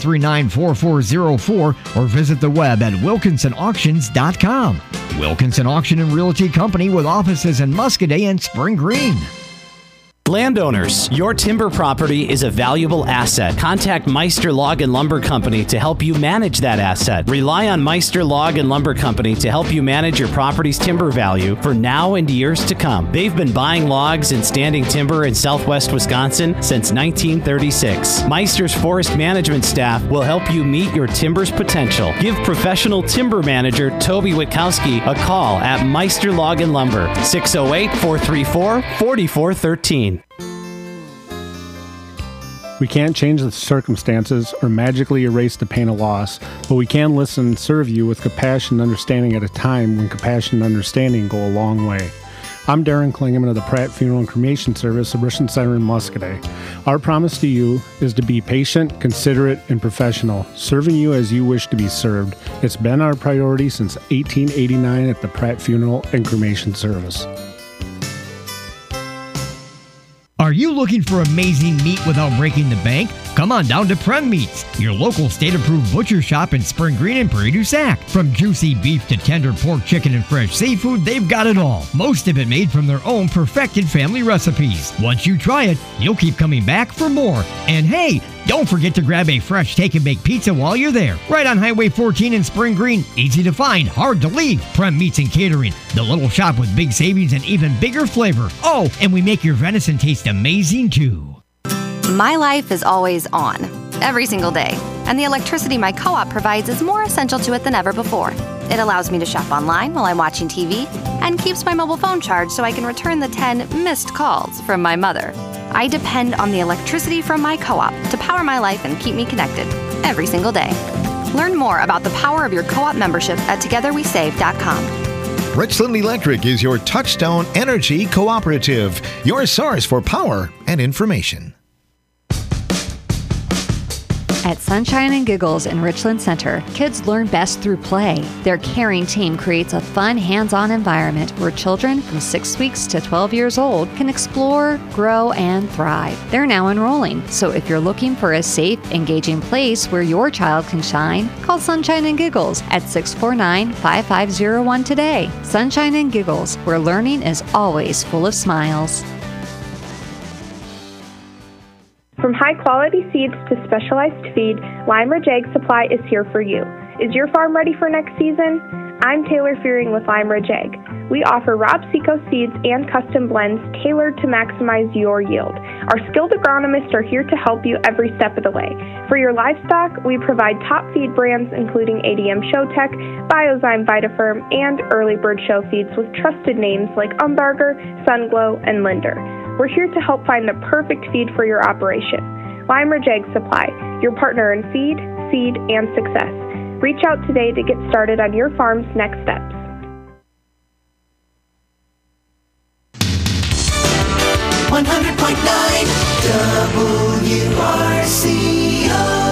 Speaker 22: 739-4404 or visit the web at wilkinsonauctions.com. Wilkinson Auction and Realty Company with offices in Muscoda and Spring Green.
Speaker 18: Landowners, your timber property is a valuable asset. Contact Meister Log and Lumber Company to help you manage that asset. Rely on Meister Log and Lumber Company to help you manage your property's timber value for now and years to come. They've been buying logs and standing timber in southwest Wisconsin since 1936. Meister's forest management staff will help you meet your timber's potential. Give professional timber manager Toby Witkowski a call at Meister Log and Lumber, 608-434-4413.
Speaker 23: We can't change the circumstances or magically erase the pain of loss, but we can listen and serve you with compassion and understanding at a time when compassion and understanding go a long way. I'm Darren Klingeman of the Pratt Funeral and Cremation Service of Richland Center in Muscoda. Our promise to you is to be patient, considerate, and professional, serving you as you wish to be served. It's been our priority since 1889 at the Pratt Funeral and Cremation Service.
Speaker 22: Are you looking for amazing meat without breaking the bank? Come on down to Prem Meats, your local state-approved butcher shop in Spring Green and Prairie du Sac. From juicy beef to tender pork, chicken, and fresh seafood, they've got it all. Most of it made from their own perfected family recipes. Once you try it, you'll keep coming back for more. And hey, don't forget to grab a fresh take-and-bake pizza while you're there. Right on Highway 14 in Spring Green. Easy to find, hard to leave. Prem Meats and Catering, the little shop with big savings and even bigger flavor. Oh, and we make your venison taste amazing too.
Speaker 1: My life is always on, every single day, and the electricity my co-op provides is more essential to it than ever before. It allows me to shop online while I'm watching TV and keeps my mobile phone charged so I can return the 10 missed calls from my mother. I depend on the electricity from my co-op to power my life and keep me connected every single day. Learn more about the power of your co-op membership at togetherwesave.com.
Speaker 24: Richland Electric is your touchstone energy cooperative, your source for power and information.
Speaker 6: At Sunshine and Giggles in Richland Center, kids learn best through play. Their caring team creates a fun, hands-on environment where children from 6 weeks to 12 years old can explore, grow, and thrive. They're now enrolling, so if you're looking for a safe, engaging place where your child can shine, call Sunshine and Giggles at 649-5501 today. Sunshine and Giggles, where learning is always full of smiles.
Speaker 19: From high-quality seeds to specialized feed, Lime Ridge Egg Supply is here for you. Is your farm ready for next season? I'm Taylor Fearing with Lime Ridge Egg. We offer Rob Seco seeds and custom blends tailored to maximize your yield. Our skilled agronomists are here to help you every step of the way. For your livestock, we provide top feed brands including ADM Showtech, Biozyme Vitafirm, and Early Bird Show feeds with trusted names like Umbarger, Sunglow, and Linder. We're here to help find the perfect feed for your operation. Lime Ridge Egg Supply, your partner in feed, seed, and success. Reach out today to get started on your farm's next steps.
Speaker 4: WRCO.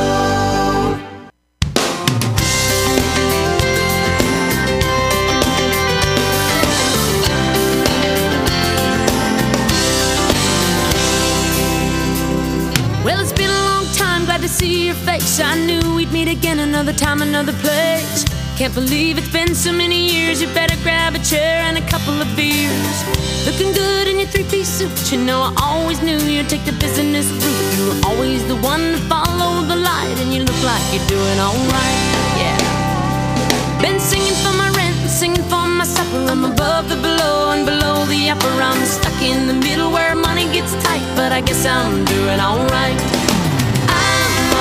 Speaker 20: Well, it's been a long time, glad to see your face. I knew we'd meet again another time, another place. Can't believe it's been so many years. You better grab a chair and a couple of beers. Looking good in your three-piece suit. You know I always knew you'd take the business route. You were always the one to follow the light, and you look like you're doing alright, yeah. Been singing for my rent, singing for my supper. I'm above the below and below the upper. I'm stuck in the middle where money gets tight, but I guess I'm doing alright. I'm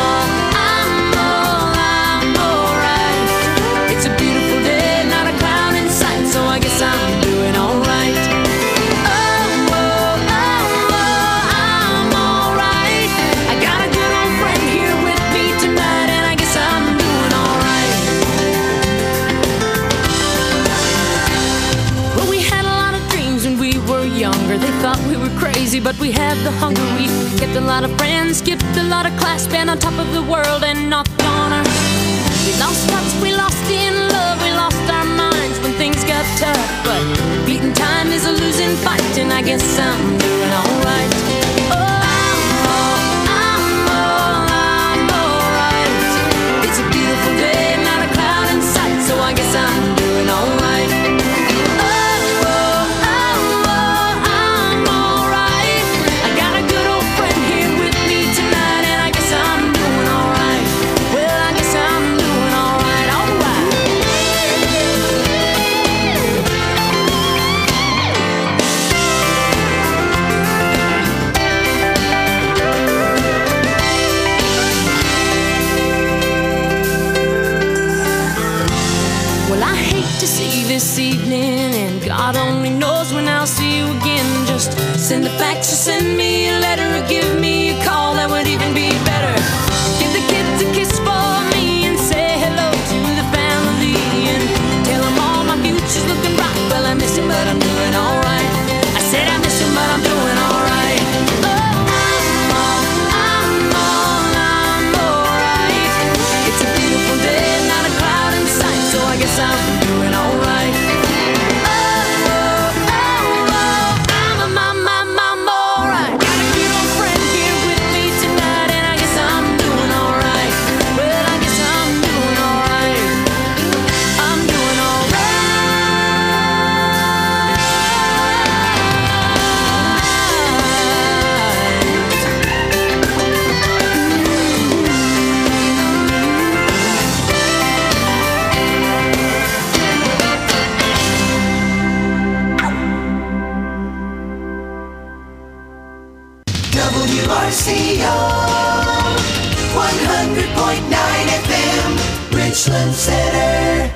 Speaker 20: alright. It's a beautiful day, not a cloud in sight, so I guess I'm doing alright. I'm alright. I got a good old friend here with me tonight, and I guess I'm doing alright. Well, we had a lot of dreams when we were younger. They thought we were crazy, but we had the hunger. We kept a lot of friends, skipped a lot of class, been on top of the world and knocked on her. We lost touch, we lost in love, we lost our minds when things got tough. But beating time is a losing fight, and I guess I'm doing alright. I'm alright. It's a beautiful day, not a cloud in sight, so I guess I'm doing alright. I'm alright. I got a good old friend here with me tonight, and I guess I'm doing alright. Well, I guess I'm doing alright, alright. Well, I hate to see this evening, and God only knows when I'll see you again. Just send a fax or send me a letter or give me a call, that would even be better. Give the kids a kiss for me and say hello to the family, and tell them all my future's looking bright. Well, I miss him, but I'm doing alright. I said I miss him, but I'm doing alright. I'm alright. It's a beautiful day, not a cloud in sight, so I guess I'm doing alright. I'm alright.
Speaker 3: WRCO 100.9 FM, Richland Center.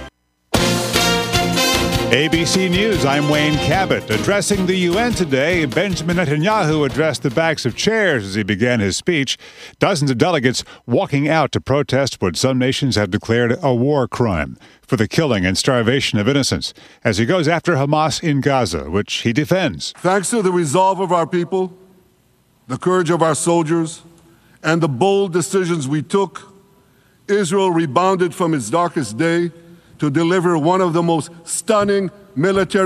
Speaker 7: ABC News, I'm Wayne Cabot. Addressing the UN today, Benjamin Netanyahu addressed the backs of chairs as he began his speech. Dozens of delegates walking out to protest what some nations have declared a war crime for the killing and starvation of innocents, as he goes after Hamas in Gaza, which he defends.
Speaker 8: Thanks to the resolve of our people, the courage of our soldiers, and the bold decisions we took, Israel rebounded from its darkest day to deliver one of the most stunning military